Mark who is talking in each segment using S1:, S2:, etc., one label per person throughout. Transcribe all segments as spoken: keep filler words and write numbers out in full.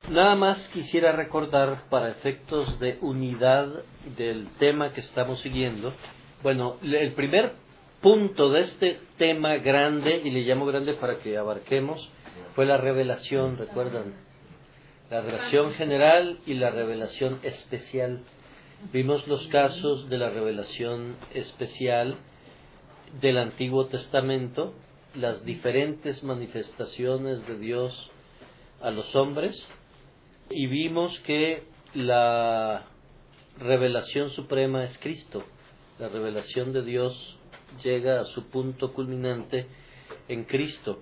S1: Nada más quisiera recordar, para efectos de unidad del tema que estamos siguiendo, bueno, el primer punto de este tema grande, y le llamo grande para que abarquemos, fue la revelación, ¿recuerdan? La revelación general y la revelación especial. Vimos los casos de la revelación especial del Antiguo Testamento, las diferentes manifestaciones de Dios a los hombres, y vimos que la revelación suprema es Cristo. La revelación de Dios llega a su punto culminante en Cristo.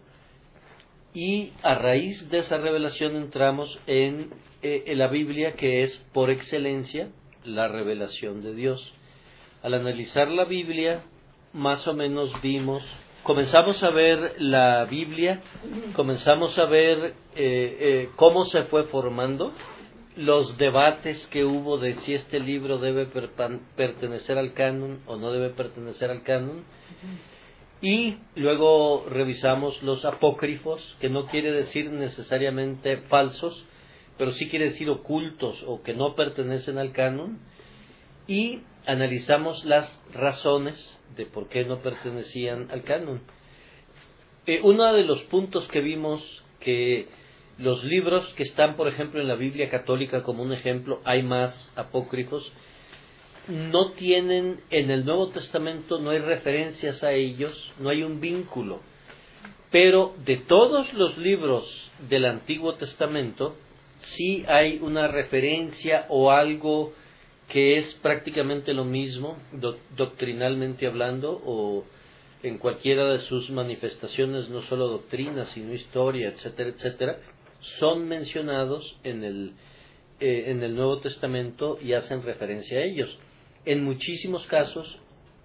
S1: Y a raíz de esa revelación entramos en, eh, en la Biblia, que es por excelencia la revelación de Dios. Al analizar la Biblia, más o menos vimos, comenzamos a ver la Biblia, comenzamos a ver eh, eh, cómo se fue formando, los debates que hubo de si este libro debe per- pertenecer al canon o no debe pertenecer al canon. Y luego revisamos los apócrifos, que no quiere decir necesariamente falsos, pero sí quiere decir ocultos o que no pertenecen al canon. Y analizamos las razones de por qué no pertenecían al canon. Eh, uno de los puntos que vimos, que los libros que están, por ejemplo, en la Biblia católica como un ejemplo, hay más apócrifos, no tienen, en el Nuevo Testamento no hay referencias a ellos, no hay un vínculo. Pero de todos los libros del Antiguo Testamento, sí hay una referencia o algo que es prácticamente lo mismo, do, doctrinalmente hablando, o en cualquiera de sus manifestaciones, no solo doctrina, sino historia, etcétera, etcétera, son mencionados en el, eh, en el Nuevo Testamento y hacen referencia a ellos. En muchísimos casos,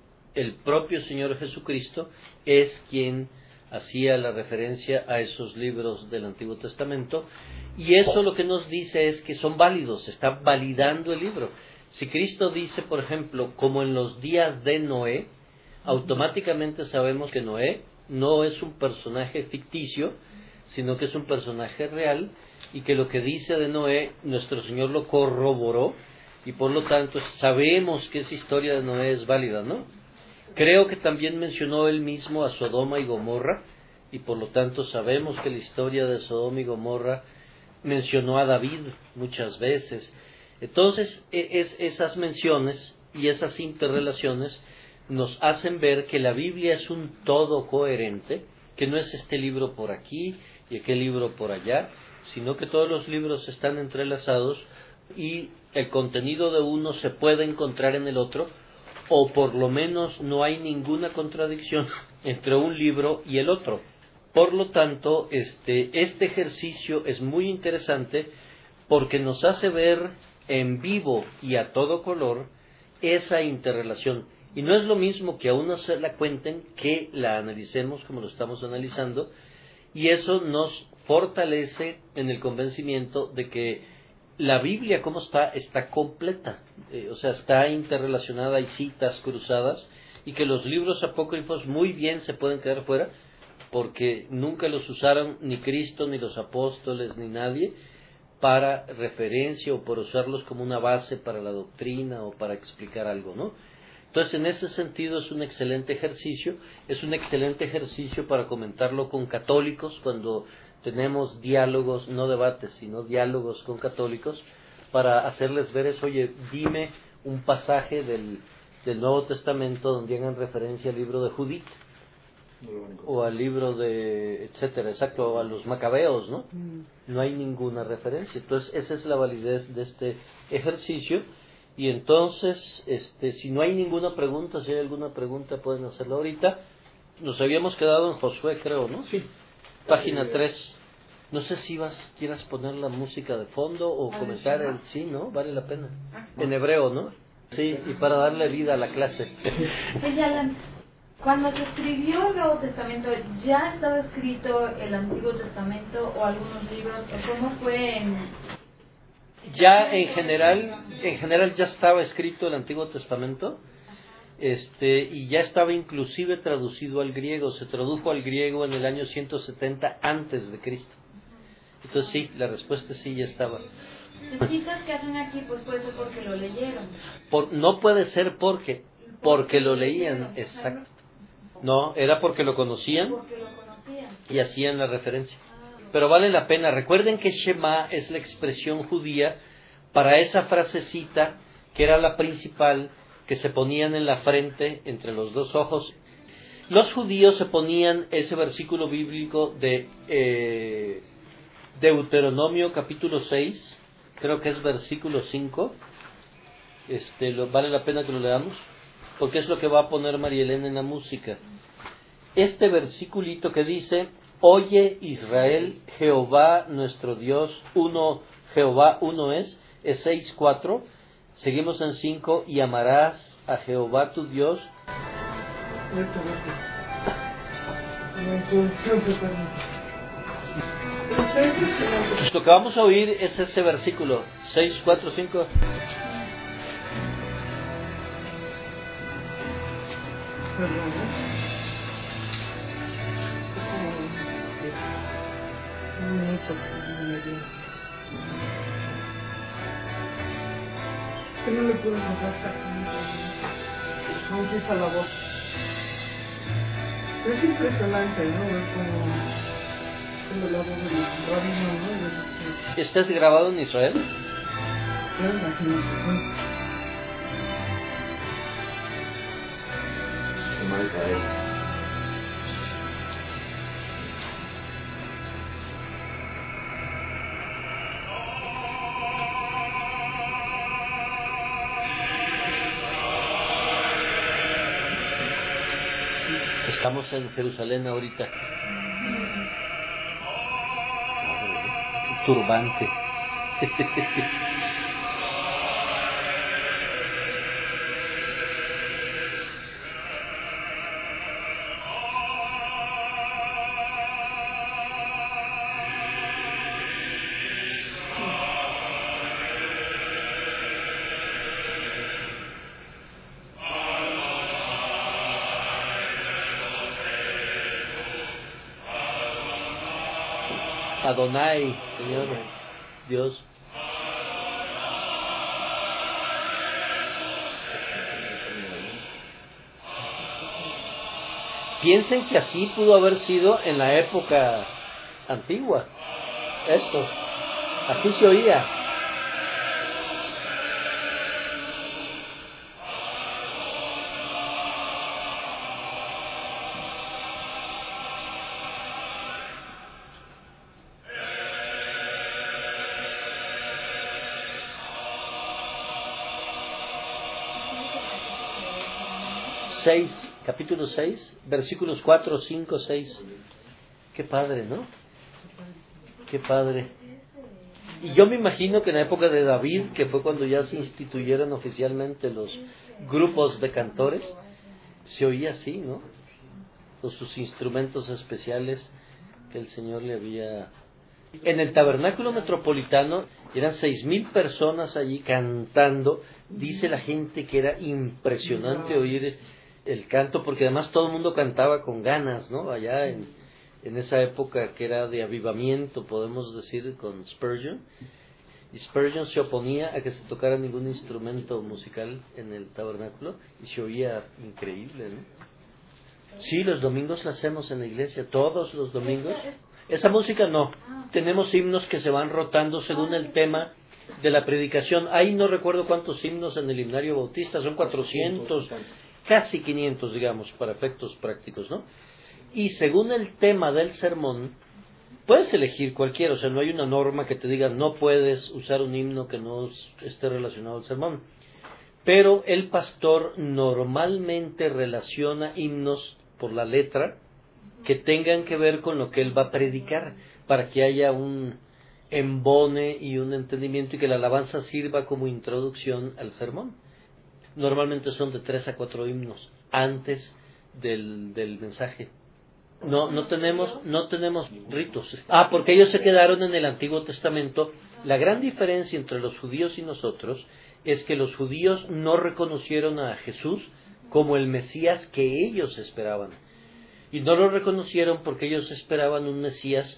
S1: el propio Señor Jesucristo es quien hacía la referencia a esos libros del Antiguo Testamento, y eso lo que nos dice es que son válidos, está validando el libro. Si Cristo dice, por ejemplo, como en los días de Noé, automáticamente sabemos que Noé no es un personaje ficticio, sino que es un personaje real, y que lo que dice de Noé, nuestro Señor lo corroboró, y por lo tanto sabemos que esa historia de Noé es válida, ¿no? Creo que también mencionó él mismo a Sodoma y Gomorra, y por lo tanto sabemos que la historia de Sodoma y Gomorra mencionó a David muchas veces. Entonces, es, esas menciones y esas interrelaciones nos hacen ver que la Biblia es un todo coherente, que no es este libro por aquí y aquel libro por allá, sino que todos los libros están entrelazados y el contenido de uno se puede encontrar en el otro, o por lo menos no hay ninguna contradicción entre un libro y el otro. Por lo tanto, este, este ejercicio es muy interesante porque nos hace ver en vivo y a todo color esa interrelación. Y no es lo mismo que a uno se la cuenten que la analicemos como lo estamos analizando, y eso nos fortalece en el convencimiento de que la Biblia como está, está completa, eh, o sea, está interrelacionada, hay citas cruzadas, y que los libros apócrifos muy bien se pueden quedar fuera, porque nunca los usaron ni Cristo, ni los apóstoles, ni nadie, para referencia o por usarlos como una base para la doctrina o para explicar algo, ¿no? Entonces, en ese sentido es un excelente ejercicio, es un excelente ejercicio para comentarlo con católicos cuando tenemos diálogos, no debates, sino diálogos con católicos, para hacerles ver eso. Oye, dime un pasaje del, del Nuevo Testamento donde hagan referencia al libro de Judith, o al libro de, etcétera, exacto, o a los macabeos, ¿no? No hay ninguna referencia. Entonces, esa es la validez de este ejercicio. Y entonces, este, si no hay ninguna pregunta, si hay alguna pregunta pueden hacerla ahorita. Nos habíamos quedado en Josué, creo, ¿no?
S2: Sí.
S1: Página tres. No sé si vas, quieras poner la música de fondo o comenzar el sí, ¿no? Vale la pena. En hebreo, ¿no? Sí, y para darle vida a la clase.
S3: Cuando se escribió el Nuevo Testamento, ¿ya estaba escrito el Antiguo Testamento o algunos libros? ¿O cómo fue en...?
S1: Ya en general, en general ya estaba escrito el Antiguo Testamento, este, y ya estaba inclusive traducido al griego. Se tradujo al griego en el año ciento setenta antes de Cristo. Entonces sí, la respuesta sí ya estaba.
S3: Las citas que hacen aquí, pues puede ser porque lo leyeron.
S1: Por, no puede ser porque, porque lo leían, exacto. No, era porque lo conocían
S3: Porque lo conocían.
S1: y hacían la referencia. Pero vale la pena. Recuerden que Shema es la expresión judía para esa frasecita que era la principal, que se ponían en la frente, entre los dos ojos. Los judíos se ponían ese versículo bíblico de eh, Deuteronomio capítulo seis, creo que es versículo cinco. Este, lo, vale la pena que lo leamos, porque es lo que va a poner María Elena en la música. Este versiculito que dice: Oye Israel, Jehová nuestro Dios, uno, Jehová uno es, es seis cuatro. Seguimos en cinco: y amarás a Jehová tu Dios. Lo que vamos a oír es ese versículo seis, cuatro, cinco.
S2: Que no le puedo encontrar cómo empieza la voz. Es impresionante, ¿no? Es como, como la voz del rabino, ¿no?
S1: ¿Estás grabado en Israel?
S2: Yo imagino que sí.
S1: Estamos en Jerusalén ahorita. Turbante. Adonai, Señor Dios. Piensen que así pudo haber sido en la época antigua. Esto, así se oía. seis, capítulo seis, versículos cuatro, cinco, seis. Qué padre, ¿no? Qué padre. Y yo me imagino que en la época de David, que fue cuando ya se instituyeron oficialmente los grupos de cantores, se oía así, ¿no? Con sus instrumentos especiales que el Señor le había... En el tabernáculo metropolitano eran seis mil personas allí cantando. Dice la gente que era impresionante oír el canto, porque además todo el mundo cantaba con ganas, ¿no? Allá en, en esa época que era de avivamiento, podemos decir, con Spurgeon. Y Spurgeon se oponía a que se tocara ningún instrumento musical en el tabernáculo y se oía increíble, ¿no? Sí, los domingos la hacemos en la iglesia, todos los domingos. Esa música no. Tenemos himnos que se van rotando según el tema de la predicación. Ahí no recuerdo cuántos himnos en el himnario bautista, son cuatrocientos, casi quinientos, digamos, para efectos prácticos, ¿no? Y según el tema del sermón, puedes elegir cualquiera, o sea, no hay una norma que te diga no puedes usar un himno que no esté relacionado al sermón. Pero el pastor normalmente relaciona himnos por la letra que tengan que ver con lo que él va a predicar, para que haya un embone y un entendimiento y que la alabanza sirva como introducción al sermón. Normalmente son de tres a cuatro himnos antes del, del mensaje. No, no tenemos, no tenemos ritos. Ah, porque ellos se quedaron en el Antiguo Testamento. La gran diferencia entre los judíos y nosotros es que los judíos no reconocieron a Jesús como el Mesías que ellos esperaban. Y no lo reconocieron porque ellos esperaban un Mesías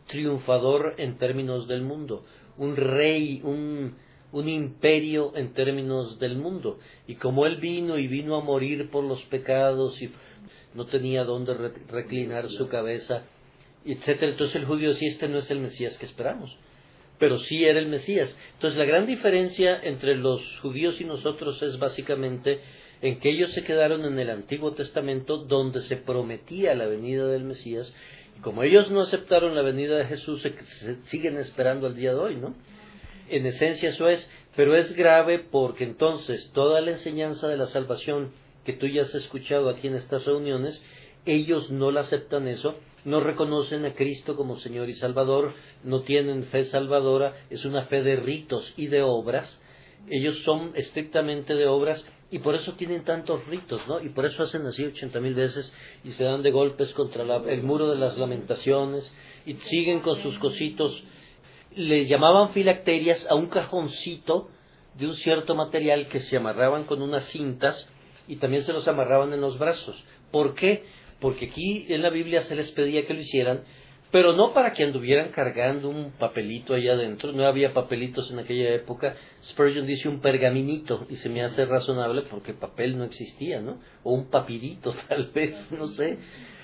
S1: triunfador en términos del mundo, un rey, un, un imperio en términos del mundo. Y como él vino y vino a morir por los pecados y no tenía dónde reclinar su cabeza, etcétera, entonces el judío decía, este no es el Mesías que esperamos, pero sí era el Mesías. Entonces la gran diferencia entre los judíos y nosotros es básicamente en que ellos se quedaron en el Antiguo Testamento, donde se prometía la venida del Mesías, y como ellos no aceptaron la venida de Jesús, se, se siguen esperando al día de hoy, ¿no? En esencia eso es, pero es grave porque entonces toda la enseñanza de la salvación que tú ya has escuchado aquí en estas reuniones, ellos no la aceptan eso, no reconocen a Cristo como Señor y Salvador, no tienen fe salvadora, es una fe de ritos y de obras. Ellos son estrictamente de obras y por eso tienen tantos ritos, ¿no? Y por eso hacen así ochenta mil veces y se dan de golpes contra la, el muro de las lamentaciones y siguen con sus cositos. Le llamaban filacterias a un cajoncito de un cierto material que se amarraban con unas cintas y también se los amarraban en los brazos. ¿Por qué? Porque aquí en la Biblia se les pedía que lo hicieran, pero no para que anduvieran cargando un papelito allá adentro, no había papelitos en aquella época. Spurgeon dice un pergaminito, y se me hace razonable porque papel no existía, ¿no? O un papirito tal vez, no sé.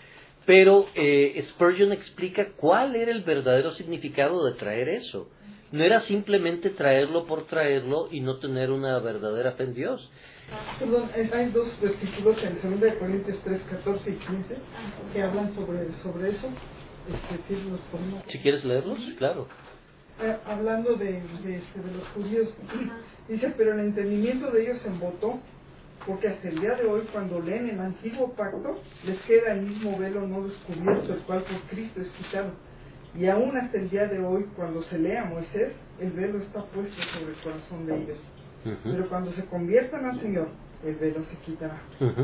S1: Pero eh, Spurgeon explica cuál era el verdadero significado de traer eso. No era simplemente traerlo por traerlo y no tener una verdadera fe en Dios.
S2: Perdón, hay dos versículos en segunda de Corintios tres, catorce y quince que hablan sobre, sobre eso. Este, que los ponemos.
S1: Si quieres leerlos, claro.
S2: Eh, hablando de, de, este, de los judíos, dice, pero el entendimiento de ellos se embotó, porque hasta el día de hoy, cuando leen el antiguo pacto, les queda el mismo velo no descubierto, el cual por Cristo es quitado. Y aún hasta el día de hoy, cuando se lee a Moisés, el velo está puesto sobre el corazón de ellos. Uh-huh. Pero cuando se conviertan al Señor, el velo se quitará.
S1: Uh-huh.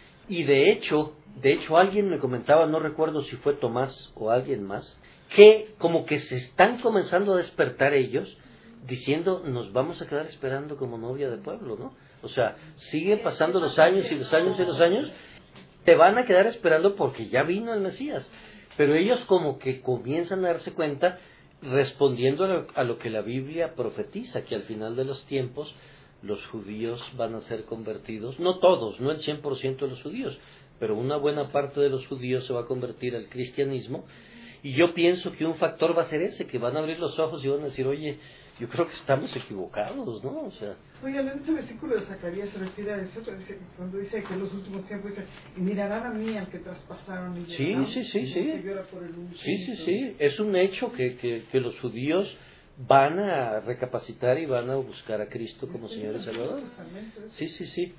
S1: Y de hecho, de hecho alguien me comentaba, no recuerdo si fue Tomás o alguien más, que como que se están comenzando a despertar ellos, diciendo, nos vamos a quedar esperando como novia de pueblo, ¿no? O sea, siguen pasando los años y los años y los años, te van a quedar esperando porque ya vino el Mesías. Pero ellos como que comienzan a darse cuenta, respondiendo a lo, a lo que la Biblia profetiza, que al final de los tiempos los judíos van a ser convertidos, no todos, no el cien por ciento de los judíos, pero una buena parte de los judíos se va a convertir al cristianismo, y yo pienso que un factor va a ser ese, que van a abrir los ojos y van a decir, oye, yo creo que estamos equivocados, ¿no? O sea...
S2: Oye, en este versículo de Zacarías se refiere a eso, cuando dice que en los últimos tiempos dice, y mirarán a mí al que traspasaron y
S1: sí,
S2: llegaron,
S1: sí, sí,
S2: y
S1: sí.
S2: se llora por el último.
S1: Sí, sí, sí, es un hecho que, que, que los judíos van a recapacitar y van a buscar a Cristo como Señor y Salvador. Sí, sí, sí.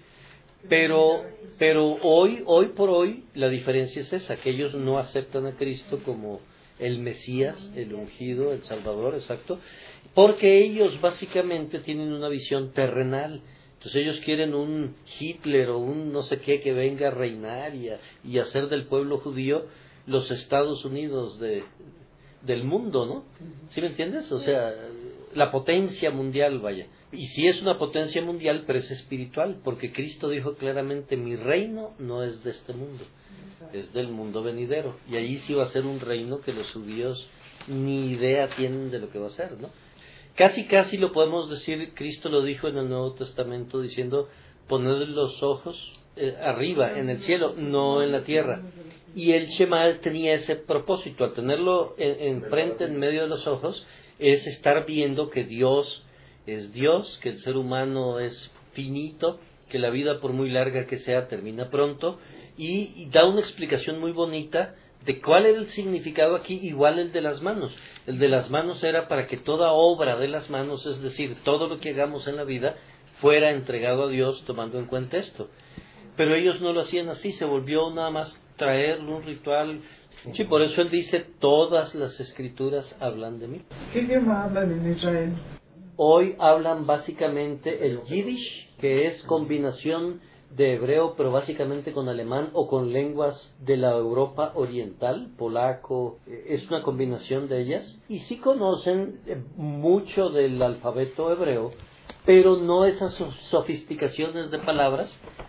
S1: Pero, pero hoy, hoy por hoy, la diferencia es esa, que ellos no aceptan a Cristo como el Mesías, el ungido, el Salvador, exacto, porque ellos básicamente tienen una visión terrenal. Entonces ellos quieren un Hitler o un no sé qué que venga a reinar y, a, y hacer del pueblo judío los Estados Unidos de, del mundo, ¿no? ¿Sí me entiendes? O sea, la potencia mundial, vaya. Y sí es una potencia mundial, pero es espiritual, porque Cristo dijo claramente, mi reino no es de este mundo, es del mundo venidero. Y ahí sí va a ser un reino que los judíos ni idea tienen de lo que va a ser, ¿no? Casi, casi lo podemos decir, Cristo lo dijo en el Nuevo Testamento, diciendo, poned los ojos eh, arriba, en el cielo, no en la tierra. Y el Shema tenía ese propósito, al tenerlo en, en frente, en medio de los ojos, es estar viendo que Dios es Dios, que el ser humano es finito, que la vida, por muy larga que sea, termina pronto, y, y da una explicación muy bonita de cuál era el significado aquí, igual el de las manos. El de las manos era para que toda obra de las manos, es decir, todo lo que hagamos en la vida, fuera entregado a Dios tomando en cuenta esto. Pero ellos no lo hacían así, se volvió nada más traerlo, un ritual. Sí, por eso él dice, todas las escrituras hablan de mí.
S2: ¿Qué idioma hablan en Israel?
S1: Hoy hablan básicamente el Yiddish, que es combinación de hebreo, pero básicamente con alemán o con lenguas de la Europa oriental, polaco, es una combinación de ellas. Y sí conocen mucho del alfabeto hebreo, pero no esas sofisticaciones de palabras,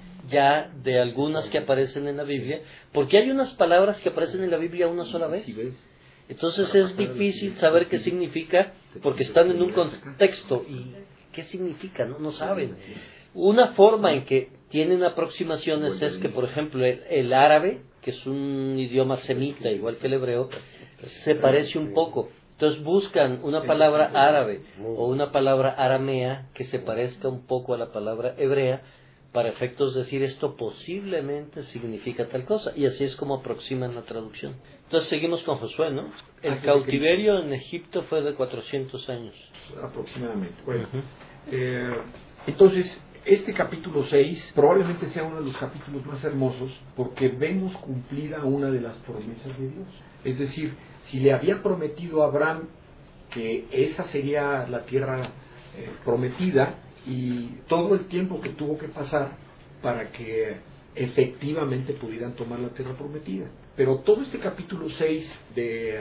S1: ya de algunas que aparecen en la Biblia, porque hay unas palabras que aparecen en la Biblia una sola vez. Entonces es difícil saber qué significa porque están en un contexto y qué significa, no, no saben. Una forma en que tienen aproximaciones es que, por ejemplo, el, el árabe, que es un idioma semita igual que el hebreo, se parece un poco. Entonces buscan una palabra árabe o una palabra aramea que se parezca un poco a la palabra hebrea para efectos de decir esto posiblemente significa tal cosa. Y así es como aproximan la traducción. Entonces seguimos con Josué, ¿no? El cautiverio en Egipto fue de cuatrocientos años.
S4: Aproximadamente. Bueno, uh-huh. eh, entonces, este capítulo seis probablemente sea uno de los capítulos más hermosos porque vemos cumplida una de las promesas de Dios. Es decir, si le había prometido a Abraham que esa sería la tierra eh, prometida y todo el tiempo que tuvo que pasar para que efectivamente pudieran tomar la tierra prometida. Pero todo este capítulo seis de,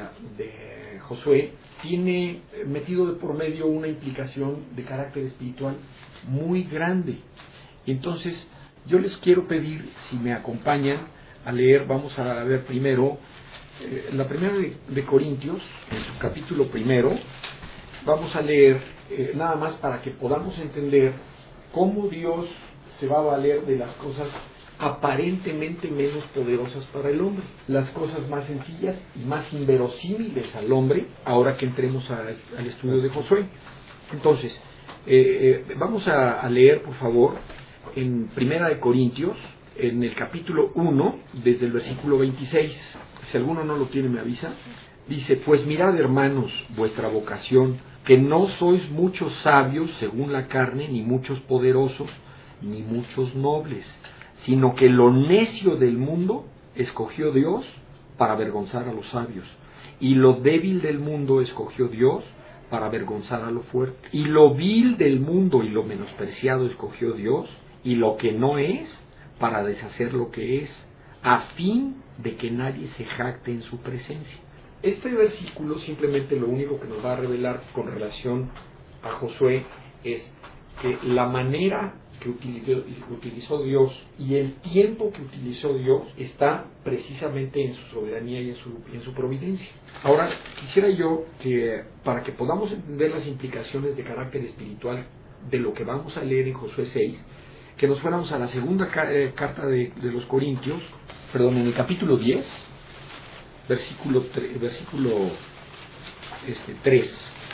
S4: de Josué tiene metido de por medio una implicación de carácter espiritual muy grande. Entonces, yo les quiero pedir, si me acompañan a leer, vamos a ver primero, eh, la primera de, de Corintios, en su capítulo primero, vamos a leer eh, nada más para que podamos entender cómo Dios se va a valer de las cosas aparentemente menos poderosas para el hombre, las cosas más sencillas y más inverosímiles al hombre, ahora que entremos a, al estudio de Josué. Entonces, eh, eh, vamos a, a leer, por favor, en Primera de Corintios, en el capítulo uno, desde el versículo veintiséis. Si alguno no lo tiene, me avisa. Dice: pues mirad, hermanos, vuestra vocación, que no sois muchos sabios según la carne, ni muchos poderosos, ni muchos nobles, sino que lo necio del mundo escogió Dios para avergonzar a los sabios, y lo débil del mundo escogió Dios para avergonzar a lo fuerte, y lo vil del mundo y lo menospreciado escogió Dios, y lo que no es, para deshacer lo que es, a fin de que nadie se jacte en su presencia. Este versículo simplemente lo único que nos va a revelar con relación a Josué es que la manera que utilizó, utilizó Dios y el tiempo que utilizó Dios está precisamente en su soberanía y en su, en su providencia. Ahora, quisiera yo que, para que podamos entender las implicaciones de carácter espiritual de lo que vamos a leer en Josué seis, que nos fuéramos a la segunda ca- eh, carta de, de los Corintios, perdón, en el capítulo diez, versículo, tre- versículo este, tres.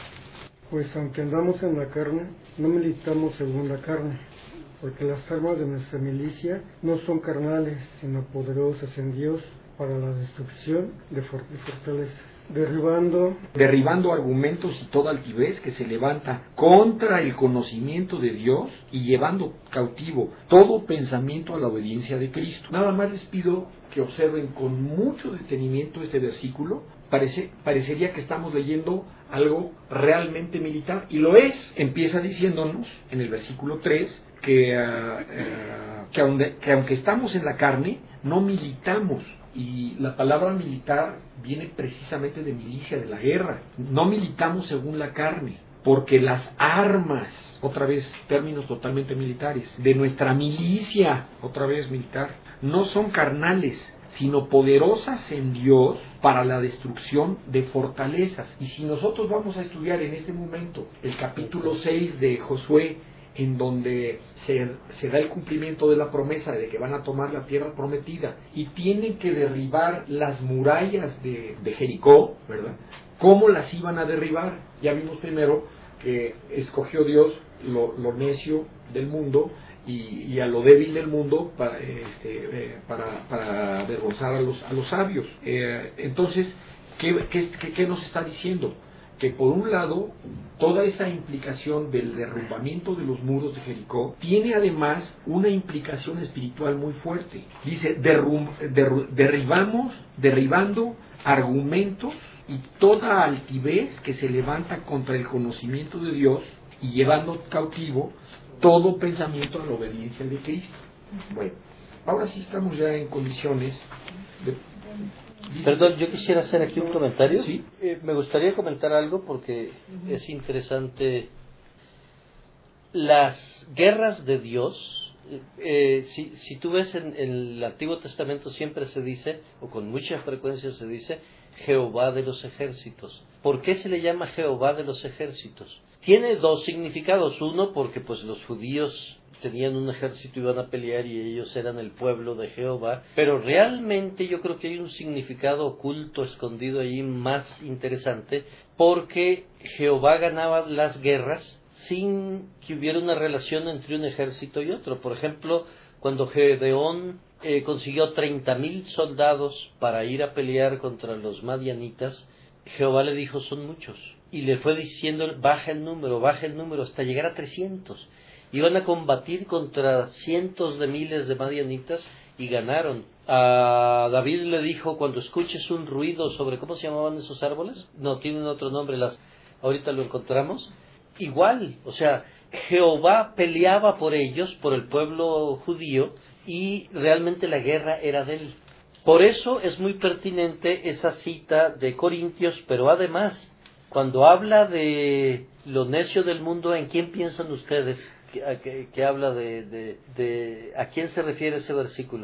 S5: Pues aunque andamos en la carne, no militamos según la carne, porque las armas de nuestra milicia no son carnales, sino poderosas en Dios para la destrucción de fortalezas, derribando
S4: derribando argumentos y toda altivez que se levanta contra el conocimiento de Dios y llevando cautivo todo pensamiento a la obediencia de Cristo. Nada más les pido que observen con mucho detenimiento este versículo. Parece, parecería que estamos leyendo algo realmente militar, y lo es. Empieza diciéndonos en el versículo tres que, uh, uh, que, aunque, que aunque estamos en la carne, no militamos. Y la palabra militar viene precisamente de milicia, de la guerra. No militamos según la carne, porque las armas, otra vez términos totalmente militares, de nuestra milicia, otra vez militar, no son carnales, sino poderosas en Dios para la destrucción de fortalezas. Y si nosotros vamos a estudiar en este momento el capítulo seis de Josué, en donde se, se da el cumplimiento de la promesa de que van a tomar la tierra prometida y tienen que derribar las murallas de, de Jericó, ¿verdad? ¿Cómo las iban a derribar? Ya vimos primero que escogió Dios lo, lo necio del mundo y, y a lo débil del mundo para, este, eh, para, para avergonzar a los, a los sabios. Eh, entonces, ¿qué, qué, qué, ¿qué nos está diciendo? Que por un lado, toda esa implicación del derrumbamiento de los muros de Jericó tiene además una implicación espiritual muy fuerte. Dice, derrum, derru, derribamos, derribando argumentos y toda altivez que se levanta contra el conocimiento de Dios y llevando cautivo todo pensamiento a la obediencia de Cristo. Bueno, ahora sí estamos ya en condiciones de...
S1: Perdón, yo quisiera hacer aquí un comentario.
S4: ¿Sí?
S1: Eh, me gustaría comentar algo porque uh-huh. es interesante. Las guerras de Dios, eh, si, si tú ves en, en el Antiguo Testamento siempre se dice, o con mucha frecuencia se dice, Jehová de los ejércitos. ¿Por qué se le llama Jehová de los ejércitos? Tiene dos significados. Uno, porque pues los judíos tenían un ejército, iban a pelear y ellos eran el pueblo de Jehová. Pero realmente yo creo que hay un significado oculto, escondido ahí, más interesante, porque Jehová ganaba las guerras sin que hubiera una relación entre un ejército y otro. Por ejemplo, cuando Gedeón eh, consiguió treinta mil soldados para ir a pelear contra los madianitas, Jehová le dijo, son muchos. Y le fue diciendo, baja el número, baja el número, hasta llegar a trescientos. Iban a combatir contra cientos de miles de madianitas y ganaron. A David le dijo, cuando escuches un ruido sobre, ¿cómo se llamaban esos árboles? No, tienen otro nombre, las ahorita lo encontramos. Igual, o sea, Jehová peleaba por ellos, por el pueblo judío, y realmente la guerra era de él. Por eso es muy pertinente esa cita de Corintios, pero además, cuando habla de lo necio del mundo, ¿en quién piensan ustedes que, que, que habla de, de, de... ¿A quién se refiere ese versículo?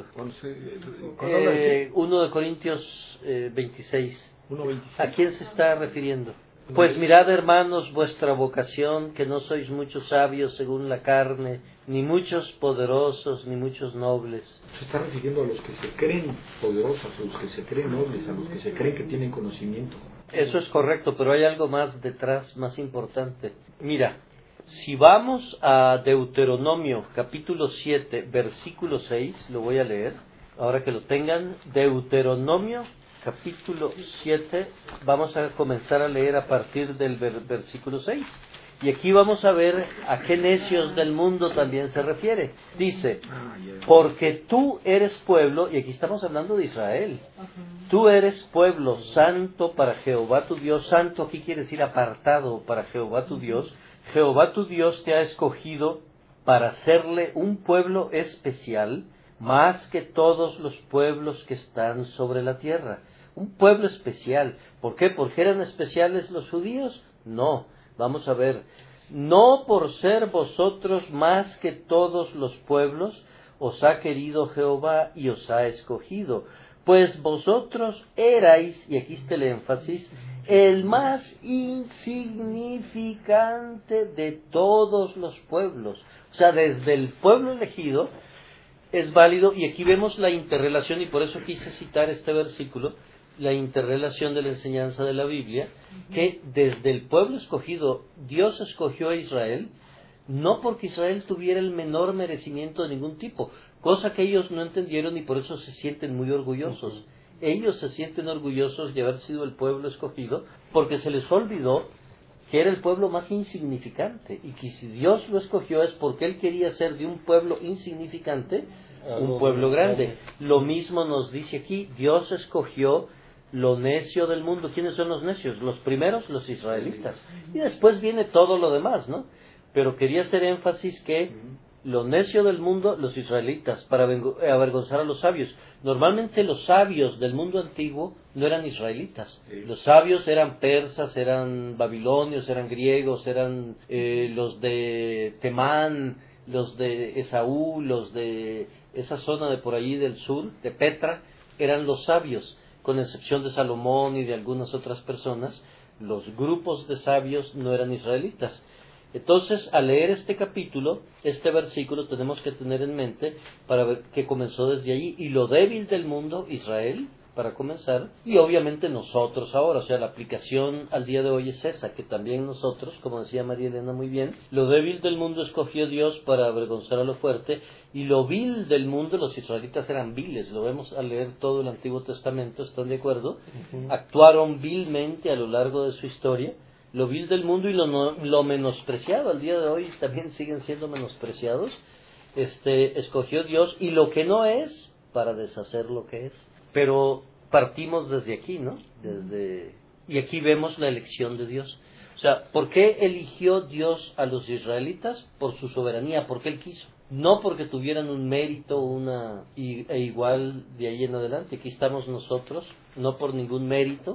S1: Eh, uno de Corintios eh, veintiséis. ¿A quién se está refiriendo? Pues mirad, hermanos, vuestra vocación, que no sois muchos sabios según la carne, ni muchos poderosos, ni muchos nobles.
S4: Se está refiriendo a los que se creen poderosos, a los que se creen nobles, a los que se creen que tienen conocimiento.
S1: Eso es correcto, pero hay algo más detrás, más importante. Mira, si vamos a Deuteronomio capítulo siete, versículo seis, lo voy a leer, ahora que lo tengan, Deuteronomio capítulo siete, vamos a comenzar a leer a partir del ver, versículo seis. Y aquí vamos a ver a qué necios del mundo también se refiere. Dice, porque tú eres pueblo, y aquí estamos hablando de Israel, tú eres pueblo santo para Jehová tu Dios. Santo aquí quiere decir apartado para Jehová tu Dios. Jehová tu Dios te ha escogido para serle un pueblo especial, más que todos los pueblos que están sobre la tierra. Un pueblo especial. ¿Por qué? ¿Porque eran especiales los judíos? No. Vamos a ver. No por ser vosotros más que todos los pueblos, os ha querido Jehová y os ha escogido. Pues vosotros erais, y aquí está el énfasis, el más insignificante de todos los pueblos. O sea, desde el pueblo elegido es válido, y aquí vemos la interrelación, y por eso quise citar este versículo, la interrelación de la enseñanza de la Biblia, que desde el pueblo escogido, Dios escogió a Israel, no porque Israel tuviera el menor merecimiento de ningún tipo, cosa que ellos no entendieron y por eso se sienten muy orgullosos. Uh-huh. Ellos se sienten orgullosos de haber sido el pueblo escogido, porque se les olvidó que era el pueblo más insignificante, y que si Dios lo escogió es porque Él quería ser de un pueblo insignificante un pueblo grande. Lo mismo nos dice aquí, Dios escogió lo necio del mundo. ¿Quiénes son los necios? Los primeros, los israelitas. Y después viene todo lo demás, ¿no? Pero quería hacer énfasis que lo necio del mundo, los israelitas, para avergonzar a los sabios. Normalmente los sabios del mundo antiguo no eran israelitas. Los sabios eran persas, eran babilonios, eran griegos, eran eh, los de Temán, los de Esaú, los de esa zona de por allí del sur, de Petra, eran los sabios, con excepción de Salomón y de algunas otras personas. Los grupos de sabios no eran israelitas. Entonces, al leer este capítulo, este versículo, tenemos que tener en mente para ver que comenzó desde allí, y lo débil del mundo, Israel, para comenzar, y obviamente nosotros ahora, o sea, la aplicación al día de hoy es esa, que también nosotros, como decía María Elena muy bien, lo débil del mundo escogió Dios para avergonzar a lo fuerte, y lo vil del mundo, los israelitas eran viles, lo vemos al leer todo el Antiguo Testamento, ¿están de acuerdo? Uh-huh. Actuaron vilmente a lo largo de su historia. Lo vil del mundo y lo, no, lo menospreciado al día de hoy también siguen siendo menospreciados. Este, escogió Dios y lo que no es para deshacer lo que es. Pero partimos desde aquí, ¿no? Desde y aquí vemos la elección de Dios. O sea, ¿por qué eligió Dios a los israelitas? Por su soberanía, porque Él quiso. No porque tuvieran un mérito una y, e igual de ahí en adelante. Aquí estamos nosotros, no por ningún mérito,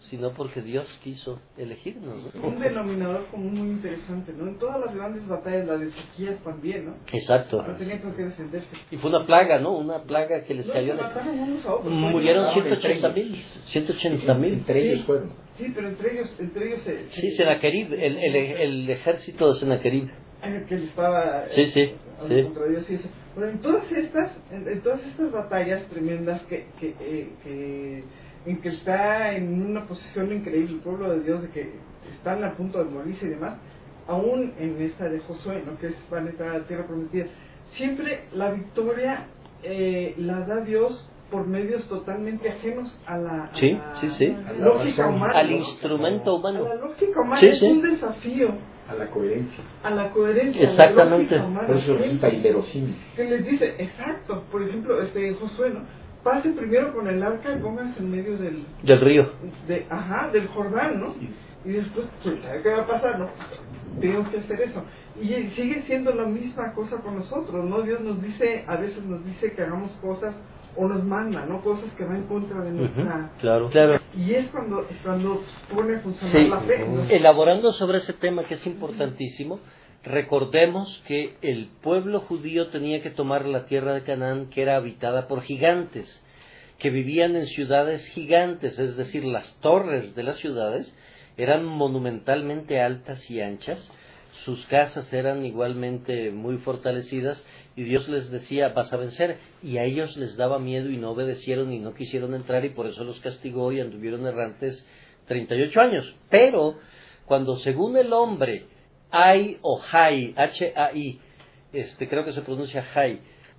S1: sino porque Dios quiso elegirnos, ¿no?
S2: Un denominador común muy interesante, ¿no? En todas las grandes batallas, la de Ezequías también, ¿no?
S1: Exacto.
S2: No tenían con qué defenderse.
S1: Y fue una plaga, ¿no? Una plaga que les
S2: No,
S1: cayó.
S2: se mataron unos a otros.
S1: Murieron
S2: No,
S1: ciento ochenta mil. ciento ochenta mil.
S4: Entre ellos fueron.
S2: Sí, pero entre ellos, entre ellos se...
S1: Sí, Senaquerib, el, el, el ejército de Senaquerib.
S2: Que le estaba...
S1: Sí, sí,
S2: eh,
S1: sí.
S2: Contra Dios y eso. Bueno, en todas estas, en, en todas estas batallas tremendas que, que, eh, que, en que está en una posición increíble el pueblo de Dios, de que están a punto de morirse y demás, aún en esta de Josué, ¿no? Que es van a entrar a la tierra prometida, siempre la victoria eh, la da Dios por medios totalmente ajenos a la, a
S1: sí,
S2: la
S1: sí, sí.
S2: lógica humana.
S1: Al
S2: ¿no?
S1: instrumento humano.
S2: A la lógica humana
S1: sí,
S2: es
S1: sí.
S2: un desafío.
S4: A la coherencia.
S2: A la coherencia.
S1: Exactamente.
S2: A la humana,
S4: por eso resulta inverosímil.
S2: Que les dice, exacto, por ejemplo, este Josué, ¿no? Pase primero con el arca y pónganse en medio del...
S1: Del río.
S2: De, ajá, del Jordán, ¿no? Y después, pues, ¿sabe qué va a pasar? No, tengo que hacer eso. Y sigue siendo la misma cosa con nosotros, ¿no? Dios nos dice, a veces nos dice que hagamos cosas o nos manda, ¿no? Cosas que van en contra de nuestra...
S1: Uh-huh. Claro, claro.
S2: Y es cuando, cuando pone a funcionar
S1: sí.
S2: la fe. ¿no?
S1: Elaborando sobre ese tema que es importantísimo, recordemos que el pueblo judío tenía que tomar la tierra de Canaán, que era habitada por gigantes, que vivían en ciudades gigantes, es decir, las torres de las ciudades eran monumentalmente altas y anchas, sus casas eran igualmente muy fortalecidas, y Dios les decía, vas a vencer, y a ellos les daba miedo y no obedecieron y no quisieron entrar, y por eso los castigó y anduvieron errantes treinta y ocho años. Pero cuando según el hombre, Ai o Jai, H A I, este, creo que se pronuncia Jai,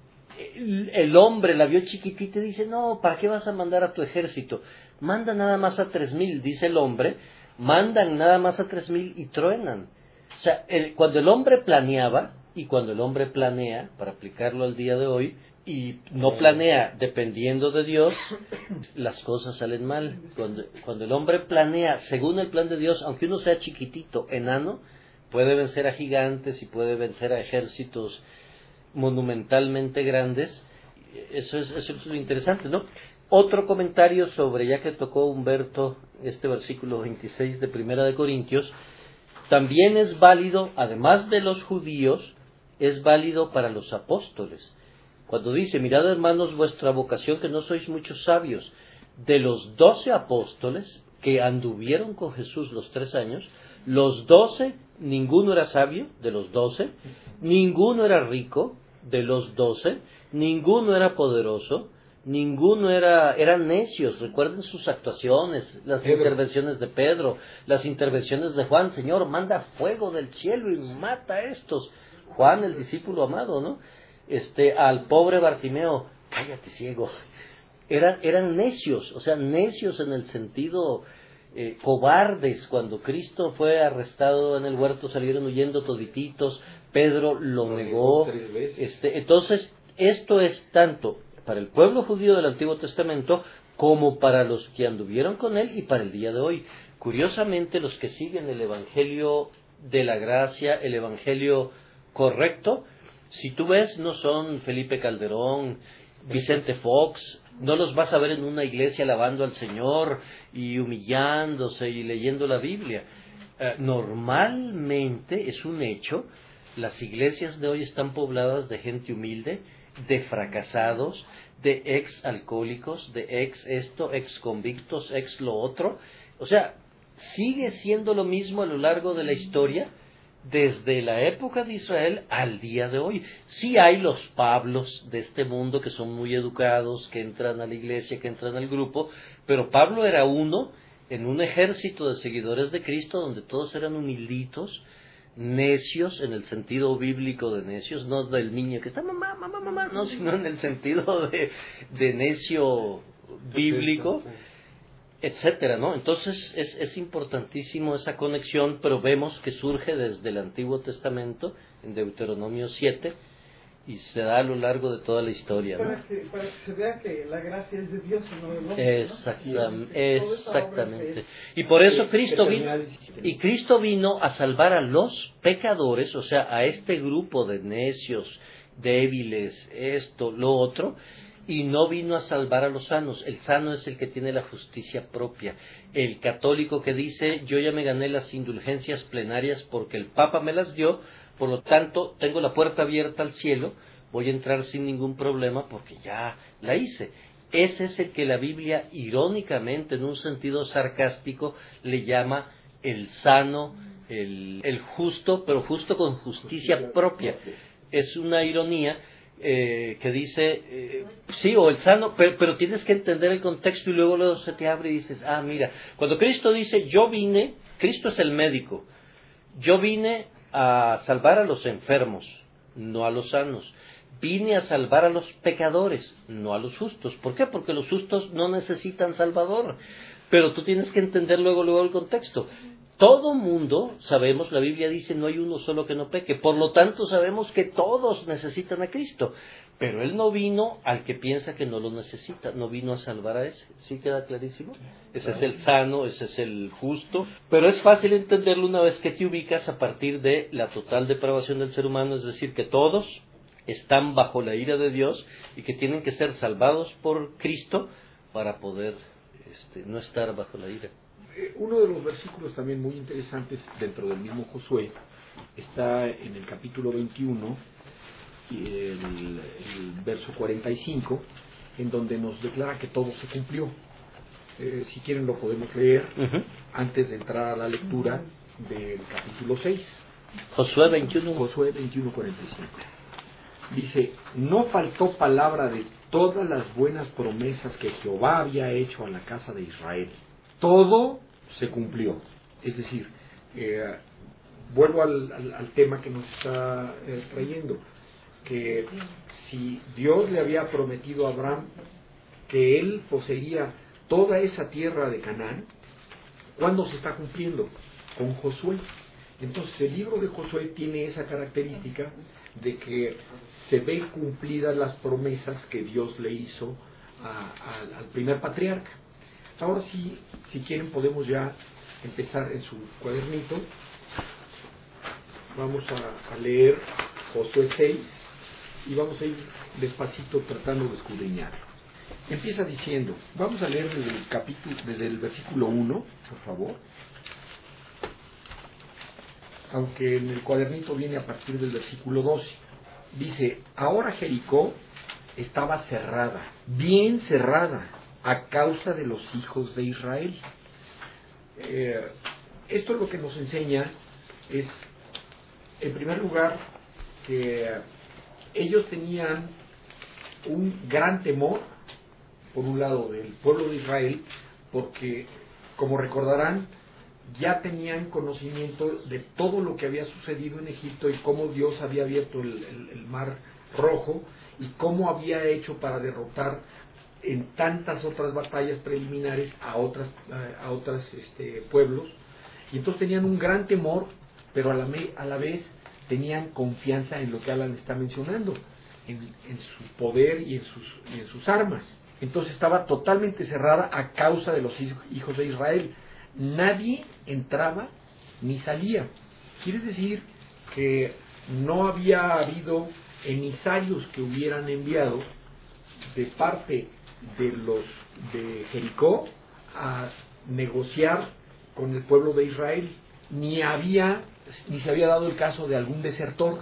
S1: el, el hombre la vio chiquitita y dice, no, ¿para qué vas a mandar a tu ejército? Manda nada más a tres mil, dice el hombre, mandan nada más a tres mil y truenan. O sea, el, cuando el hombre planeaba, y cuando el hombre planea, para aplicarlo al día de hoy, y no planea dependiendo de Dios, las cosas salen mal. Cuando, cuando el hombre planea según el plan de Dios, aunque uno sea chiquitito, enano, puede vencer a gigantes y puede vencer a ejércitos monumentalmente grandes. Eso es, eso es lo interesante, ¿no? Otro comentario sobre, ya que tocó Humberto este versículo veintiséis de Primera de Corintios, también es válido, además de los judíos, es válido para los apóstoles. Cuando dice, mirad hermanos vuestra vocación, que no sois muchos sabios, de los doce apóstoles que anduvieron con Jesús los tres años, los doce, ninguno era sabio, de los doce, ninguno era rico, de los doce, ninguno era poderoso, ninguno era, eran necios. Recuerden sus actuaciones, las Pedro. intervenciones de Pedro, las intervenciones de Juan. Señor, manda fuego del cielo y mata a estos. Juan, el discípulo amado, ¿no? Este, al pobre Bartimeo, cállate ciego. Eran, eran necios, o sea, necios en el sentido eh, cobardes. Cuando Cristo fue arrestado en el huerto, salieron huyendo todititos. Pedro lo, lo negó. negó este, entonces, esto es tanto para el pueblo judío del Antiguo Testamento como para los que anduvieron con él y para el día de hoy. Curiosamente, los que siguen el Evangelio de la gracia, el Evangelio correcto, si tú ves, no son Felipe Calderón, Vicente Fox, no los vas a ver en una iglesia alabando al Señor y humillándose y leyendo la Biblia. Eh, normalmente es un hecho, las iglesias de hoy están pobladas de gente humilde, de fracasados, de ex alcohólicos, de ex esto, ex convictos, ex lo otro. O sea, sigue siendo lo mismo a lo largo de la historia, desde la época de Israel al día de hoy. Sí hay los Pablos de este mundo que son muy educados, que entran a la iglesia, que entran al grupo, pero Pablo era uno en un ejército de seguidores de Cristo donde todos eran humilditos, necios en el sentido bíblico de necios, no del niño que está mamá, mamá, mamá, no, sino en el sentido de, de necio bíblico, etcétera, ¿no? Entonces es, es importantísimo esa conexión, pero vemos que surge desde el Antiguo Testamento, en Deuteronomio siete, y se da a lo largo de toda la historia, ¿no?
S2: Para que, para que se vea que la gracia es de Dios y no del hombre,
S1: Exactamente,
S2: ¿no?
S1: exactamente. Y por eso Cristo vino, y Cristo vino a salvar a los pecadores, o sea, a este grupo de necios, débiles, esto, lo otro, y no vino a salvar a los sanos. El sano es el que tiene la justicia propia. El católico que dice, yo ya me gané las indulgencias plenarias porque el Papa me las dio, por lo tanto tengo la puerta abierta al cielo, voy a entrar sin ningún problema porque ya la hice. Ese es el que la Biblia, irónicamente, en un sentido sarcástico, le llama el sano, el, el justo, pero justo con justicia propia. Es una ironía eh, que dice, eh, sí, o el sano, pero, pero tienes que entender el contexto y luego, luego se te abre y dices, ah, mira, cuando Cristo dice, yo vine, Cristo es el médico, yo vine a salvar a los enfermos, no a los sanos. Vine a salvar a los pecadores, no a los justos. ¿Por qué? Porque los justos no necesitan salvador. Pero tú tienes que entender luego, luego el contexto. Todo mundo, sabemos, la Biblia dice, no hay uno solo que no peque. Por lo tanto, sabemos que todos necesitan a Cristo. Pero Él no vino al que piensa que no lo necesita, no vino a salvar a ese. ¿Sí queda clarísimo? Ese es el sano, ese es el justo. Pero es fácil entenderlo una vez que te ubicas a partir de la total depravación del ser humano, es decir, que todos están bajo la ira de Dios y que tienen que ser salvados por Cristo para poder este, no estar bajo la ira.
S4: Uno de los versículos también muy interesantes dentro del mismo Josué está en el capítulo veintiuno, el, el verso cuarenta y cinco, en donde nos declara que todo se cumplió. Eh, si quieren lo podemos leer uh-huh. antes de entrar a la lectura del capítulo seis.
S1: Josué veintiuno.
S4: Josué veintiuno, cuarenta y cinco. Dice, no faltó palabra de todas las buenas promesas que Jehová había hecho a la casa de Israel. Todo se cumplió. Es decir, eh, vuelvo al, al, al tema que nos está eh, trayendo, que si Dios le había prometido a Abraham que él poseería toda esa tierra de Canaán, ¿cuándo se está cumpliendo? Con Josué. Entonces el libro de Josué tiene esa característica de que se ven cumplidas las promesas que Dios le hizo a, a, al primer patriarca. Ahora sí, si quieren podemos ya empezar en su cuadernito. Vamos a, a leer Josué seis y vamos a ir despacito tratando de escudriñarlo. Empieza diciendo, vamos a leer desde el capítulo, desde el versículo uno, por favor. Aunque en el cuadernito viene a partir del versículo doce. Dice, ahora Jericó estaba cerrada, bien cerrada, a causa de los hijos de Israel. Eh, esto lo que nos enseña es, en primer lugar, que ellos tenían un gran temor, por un lado, del pueblo de Israel, porque, como recordarán, ya tenían conocimiento de todo lo que había sucedido en Egipto y cómo Dios había abierto el, el, el mar rojo y cómo había hecho para derrotar en tantas otras batallas preliminares a otras a otros este, pueblos. Y entonces tenían un gran temor, pero a la, me, a la vez tenían confianza en lo que Alan está mencionando, en, en su poder y en sus, y en sus armas. Entonces estaba totalmente cerrada a causa de los hijos de Israel. Nadie entraba ni salía. Quiere decir que no había habido emisarios que hubieran enviado de parte de los de Jericó a negociar con el pueblo de Israel, ni había ni se había dado el caso de algún desertor.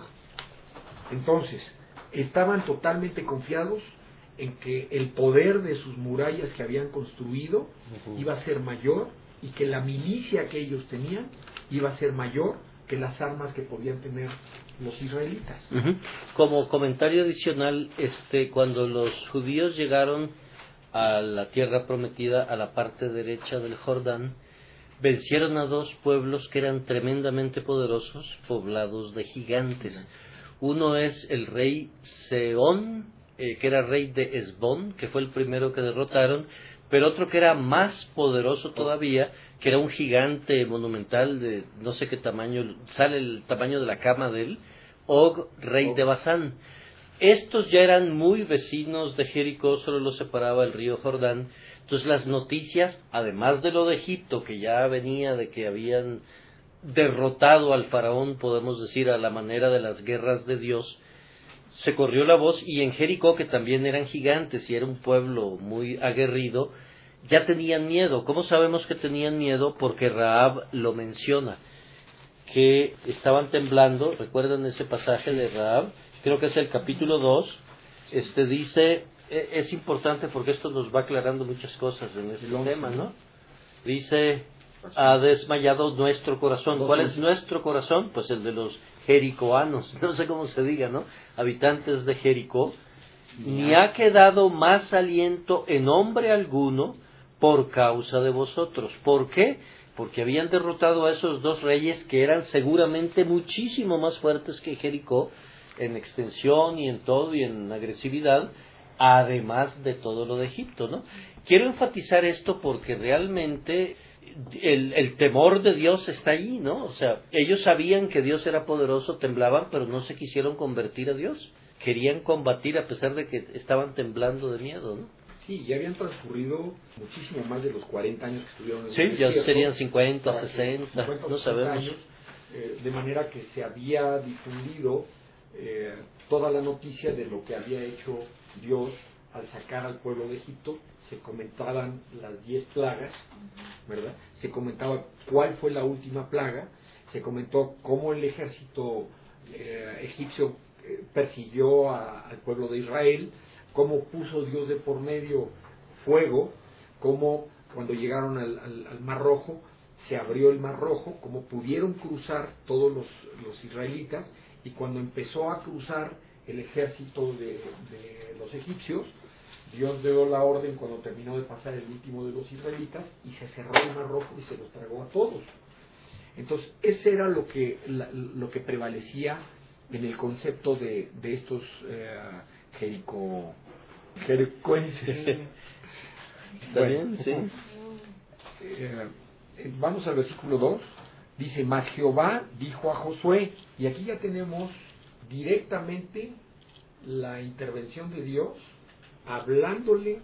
S4: Entonces estaban totalmente confiados en que el poder de sus murallas que habían construido uh-huh. iba a ser mayor y que la milicia que ellos tenían iba a ser mayor que las armas que podían tener los israelitas.
S1: Uh-huh. Como comentario adicional, este, cuando los judíos llegaron a la tierra prometida, a la parte derecha del Jordán, vencieron a dos pueblos que eran tremendamente poderosos, poblados de gigantes. Uh-huh. Uno es el rey Sehón, eh, que era rey de Hesbón, que fue el primero que derrotaron, pero otro que era más poderoso todavía, que era un gigante monumental de no sé qué tamaño, sale el tamaño de la cama de él, Og, rey de Basán. Estos ya eran muy vecinos de Jericó, solo los separaba el río Jordán. Entonces las noticias, además de lo de Egipto, que ya venía de que habían derrotado al faraón, podemos decir, a la manera de las guerras de Dios, se corrió la voz, y en Jericó, que también eran gigantes y era un pueblo muy aguerrido, ya tenían miedo. ¿Cómo sabemos que tenían miedo? Porque Rahab lo menciona, que estaban temblando. ¿Recuerdan ese pasaje de Rahab? Creo que es el capítulo dos. Este dice, es importante porque esto nos va aclarando muchas cosas en este tema, ¿no? Dice, ha desmayado nuestro corazón. ¿Cuál es nuestro corazón? Pues el de los jericoanos, no sé cómo se diga, ¿no? Habitantes de Jericó. Ni ha quedado más aliento en hombre alguno por causa de vosotros. ¿Por qué? Porque habían derrotado a esos dos reyes que eran seguramente muchísimo más fuertes que Jericó en extensión y en todo y en agresividad, además de todo lo de Egipto, ¿no? Quiero enfatizar esto porque realmente el, el temor de Dios está allí, ¿no? O sea, ellos sabían que Dios era poderoso, temblaban, pero no se quisieron convertir a Dios. Querían combatir a pesar de que estaban temblando de miedo, ¿no?
S4: Sí, ya habían transcurrido muchísimo más de los cuarenta años que estuvieron en el
S1: Sí,
S4: desierto,
S1: ya serían cincuenta, sesenta,
S4: cincuenta,
S1: no sabemos.
S4: Años, eh, de manera que se había difundido eh, toda la noticia de lo que había hecho Dios al sacar al pueblo de Egipto. Se comentaban las diez plagas, ¿verdad? Se comentaba cuál fue la última plaga, se comentó cómo el ejército eh, egipcio eh, persiguió a, al pueblo de Israel, cómo puso Dios de por medio fuego, cómo cuando llegaron al, al, al Mar Rojo, se abrió el Mar Rojo, cómo pudieron cruzar todos los, los israelitas, y cuando empezó a cruzar el ejército de, de los egipcios, Dios dio la orden cuando terminó de pasar el último de los israelitas, y se cerró el Mar Rojo y se los tragó a todos. Entonces, ese era lo que, la, lo que prevalecía en el concepto de, de estos eh, Jerico, jericoenses.
S1: También, sí.
S4: Eh, vamos al versículo dos. Dice, mas Jehová dijo a Josué, y aquí ya tenemos directamente la intervención de Dios hablándole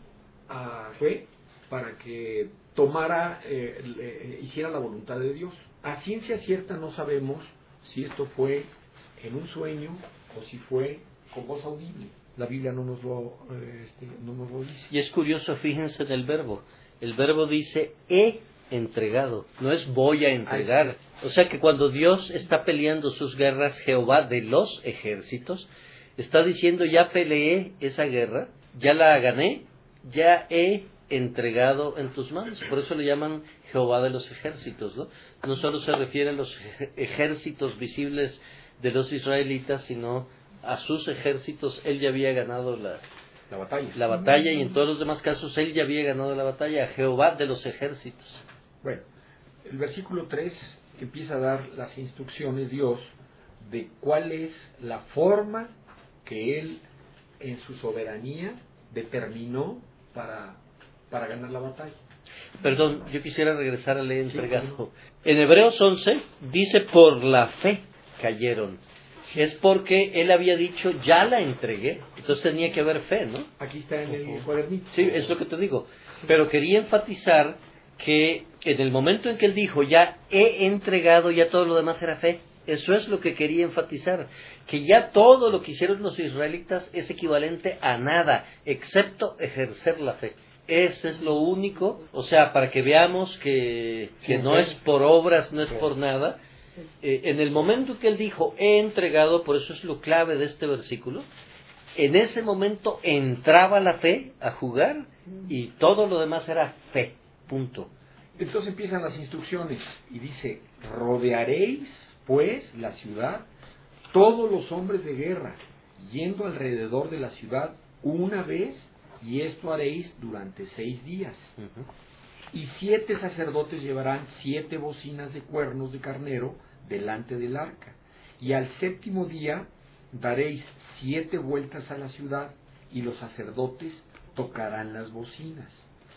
S4: a Josué para que tomara, eh, eh, hiciera la voluntad de Dios. A ciencia cierta no sabemos si esto fue en un sueño o si fue con voz audible. La Biblia no nos lo, eh, este, no nos lo dice.
S1: Y es curioso, fíjense en el verbo. El verbo dice, he entregado, no es voy a entregar. O sea que cuando Dios está peleando sus guerras, Jehová de los ejércitos, está diciendo, ya peleé esa guerra, ya la gané, ya he entregado en tus manos. Por eso le llaman Jehová de los ejércitos, ¿no? No solo se refiere a los ejércitos visibles de los israelitas, sino a sus ejércitos. Él ya había ganado la,
S4: la batalla.
S1: la batalla, y en todos los demás casos él ya había ganado la batalla, a Jehová de los ejércitos.
S4: Bueno, el versículo tres empieza a dar las instrucciones Dios de cuál es la forma que Él en su soberanía determinó para, para ganar la batalla.
S1: Perdón, yo quisiera regresar al entregado. En Hebreos once dice, por la fe cayeron. Es porque él había dicho, ya la entregué. Entonces tenía que haber fe, ¿no?
S4: Aquí está en el cuadernito.
S1: Sí, es lo que te digo. Pero quería enfatizar que en el momento en que él dijo, ya he entregado, ya todo lo demás era fe. Eso es lo que quería enfatizar. Que ya todo lo que hicieron los israelitas es equivalente a nada, excepto ejercer la fe. Ese es lo único. O sea, para que veamos que, que no es por obras, no es por nada. Eh, en el momento que él dijo, he entregado, por eso es lo clave de este versículo, en ese momento entraba la fe a jugar y todo lo demás era fe, punto.
S4: Entonces empiezan las instrucciones y dice, rodearéis pues la ciudad, todos los hombres de guerra, yendo alrededor de la ciudad una vez, y esto haréis durante seis días. Uh-huh. Y siete sacerdotes llevarán siete bocinas de cuernos de carnero delante del arca. Y al séptimo día daréis siete vueltas a la ciudad, y los sacerdotes tocarán las bocinas.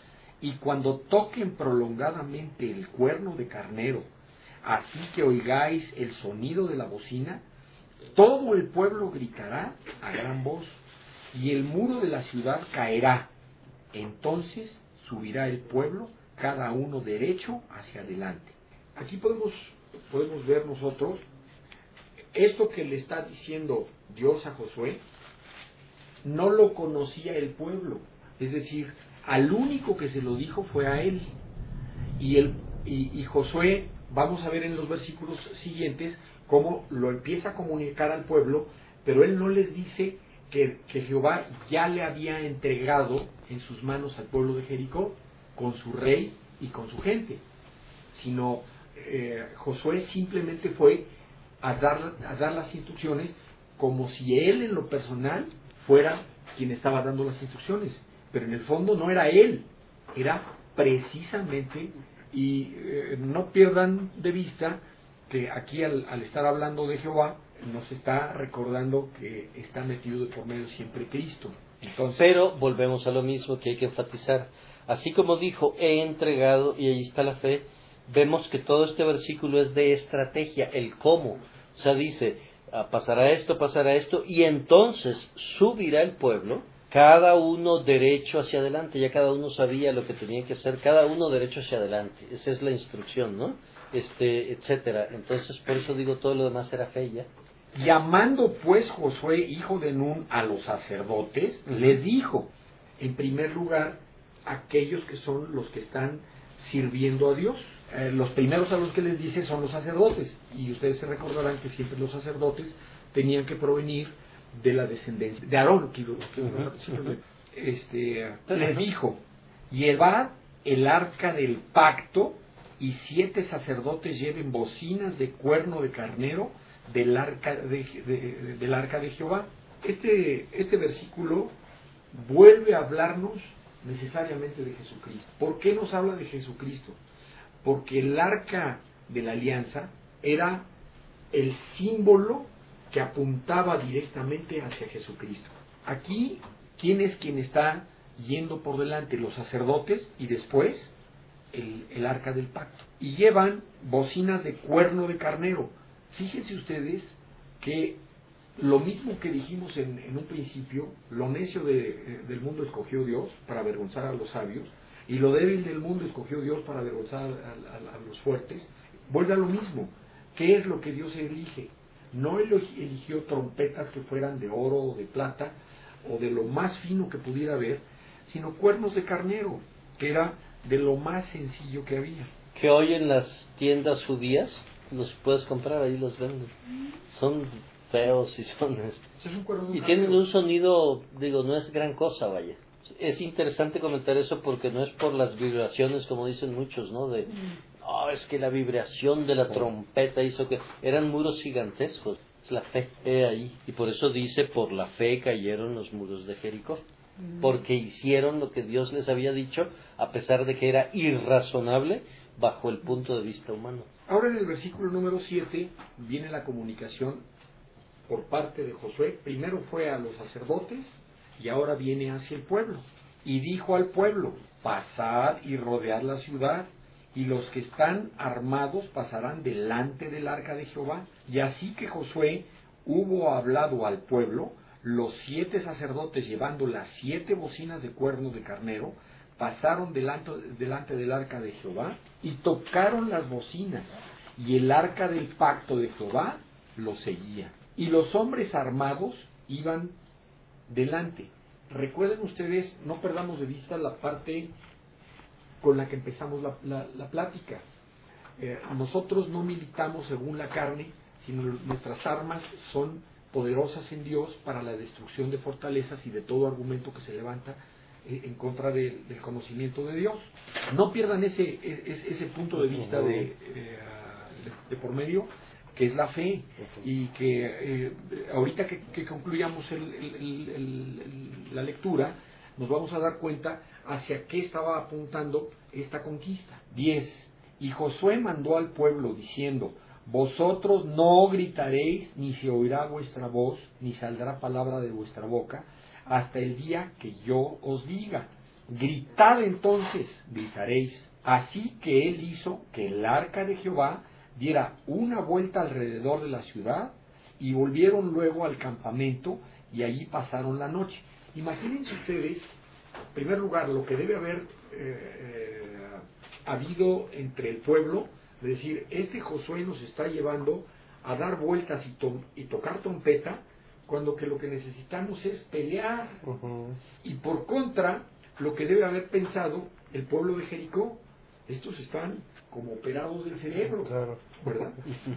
S4: Y cuando toquen prolongadamente el cuerno de carnero, así que oigáis el sonido de la bocina, todo el pueblo gritará a gran voz, y el muro de la ciudad caerá. Entonces subirá el pueblo, cada uno derecho hacia adelante. Aquí podemos, podemos ver nosotros esto que le está diciendo Dios a Josué, no lo conocía el pueblo. Es decir, al único que se lo dijo fue a él. Y, el, y, y Josué, vamos a ver en los versículos siguientes, cómo lo empieza a comunicar al pueblo, pero él no les dice que, que Jehová ya le había entregado en sus manos al pueblo de Jericó, con su rey y con su gente, sino eh, Josué simplemente fue a dar, a dar las instrucciones como si él en lo personal fuera quien estaba dando las instrucciones, pero en el fondo no era él, era precisamente, y eh, no pierdan de vista que aquí al, al estar hablando de Jehová nos está recordando que está metido de por medio siempre Cristo. Entonces,
S1: pero volvemos a lo mismo que hay que enfatizar. Así como dijo, he entregado, y ahí está la fe, vemos que todo este versículo es de estrategia, el cómo. O sea, dice, pasará esto, pasará esto, y entonces subirá el pueblo, cada uno derecho hacia adelante. Ya cada uno sabía lo que tenía que hacer, cada uno derecho hacia adelante. Esa es la instrucción, ¿no? Este, etcétera. Entonces, por eso digo, todo lo demás era fe ya.
S4: Llamando pues Josué, hijo de Nun, a los sacerdotes, uh-huh. les dijo, en primer lugar, aquellos que son los que están sirviendo a Dios. Eh, los primeros a los que les dice son los sacerdotes, y ustedes se recordarán que siempre los sacerdotes tenían que provenir de la descendencia de Aarón. Que, que, uh-huh. este, les dijo, llevad el arca del pacto, y siete sacerdotes lleven bocinas de cuerno de carnero del arca de, de, de, del arca de Jehová. Este, este versículo vuelve a hablarnos necesariamente de Jesucristo. ¿Por qué nos habla de Jesucristo? Porque el arca de la alianza era el símbolo que apuntaba directamente hacia Jesucristo. Aquí, ¿quién es quien está yendo por delante? Los sacerdotes, y después el, el arca del pacto. Y llevan bocinas de cuerno de carnero. Fíjense ustedes que lo mismo que dijimos en, en un principio, lo necio de, del mundo escogió Dios para avergonzar a los sabios, y lo débil del mundo escogió Dios para avergonzar a, a, a los fuertes. Vuelve a lo mismo. ¿Qué es lo que Dios elige? No eligió trompetas que fueran de oro o de plata o de lo más fino que pudiera haber, sino cuernos de carnero, que era de lo más sencillo que había.
S1: Que hoy en las tiendas judías los puedes comprar, ahí los venden. Son feos y son... y tienen un sonido, digo, no es gran cosa, vaya. Es interesante comentar eso porque no es por las vibraciones, como dicen muchos, ¿no? De, oh, es que la vibración de la trompeta hizo que... Eran muros gigantescos. Es la fe eh, ahí. Y por eso dice, por la fe cayeron los muros de Jericó. Porque hicieron lo que Dios les había dicho, a pesar de que era irrazonable bajo el punto de vista humano.
S4: Ahora en el versículo número siete viene la comunicación por parte de Josué. Primero fue a los sacerdotes y ahora viene hacia el pueblo. Y dijo al pueblo, pasad y rodead la ciudad, y los que están armados pasarán delante del arca de Jehová. Y así que Josué hubo hablado al pueblo, los siete sacerdotes llevando las siete bocinas de cuerno de carnero, pasaron delante, delante del arca de Jehová y tocaron las bocinas, y el arca del pacto de Jehová los seguía. Y los hombres armados iban delante. Recuerden ustedes, no perdamos de vista la parte con la que empezamos la, la, la plática. Eh, nosotros no militamos según la carne, sino nuestras armas son poderosas en Dios para la destrucción de fortalezas y de todo argumento que se levanta eh, en contra de, del conocimiento de Dios. No pierdan ese, ese, ese punto de vista de, eh, de, de por medio, que es la fe, y que eh, ahorita que, que concluyamos el, el, el, el, la lectura, nos vamos a dar cuenta hacia qué estaba apuntando esta conquista. diez. Y Josué mandó al pueblo diciendo, vosotros no gritaréis, ni se oirá vuestra voz, ni saldrá palabra de vuestra boca, hasta el día que yo os diga. Gritad entonces, gritaréis. Así que él hizo que el arca de Jehová diera una vuelta alrededor de la ciudad, y volvieron luego al campamento, y allí pasaron la noche. Imagínense ustedes, en primer lugar, lo que debe haber eh, eh, habido entre el pueblo, es decir, este Josué nos está llevando a dar vueltas y, to- y tocar trompeta cuando que lo que necesitamos es pelear.
S6: Uh-huh.
S4: Y por contra, lo que debe haber pensado el pueblo de Jericó, estos están como operados del cerebro,
S6: claro,
S4: ¿verdad?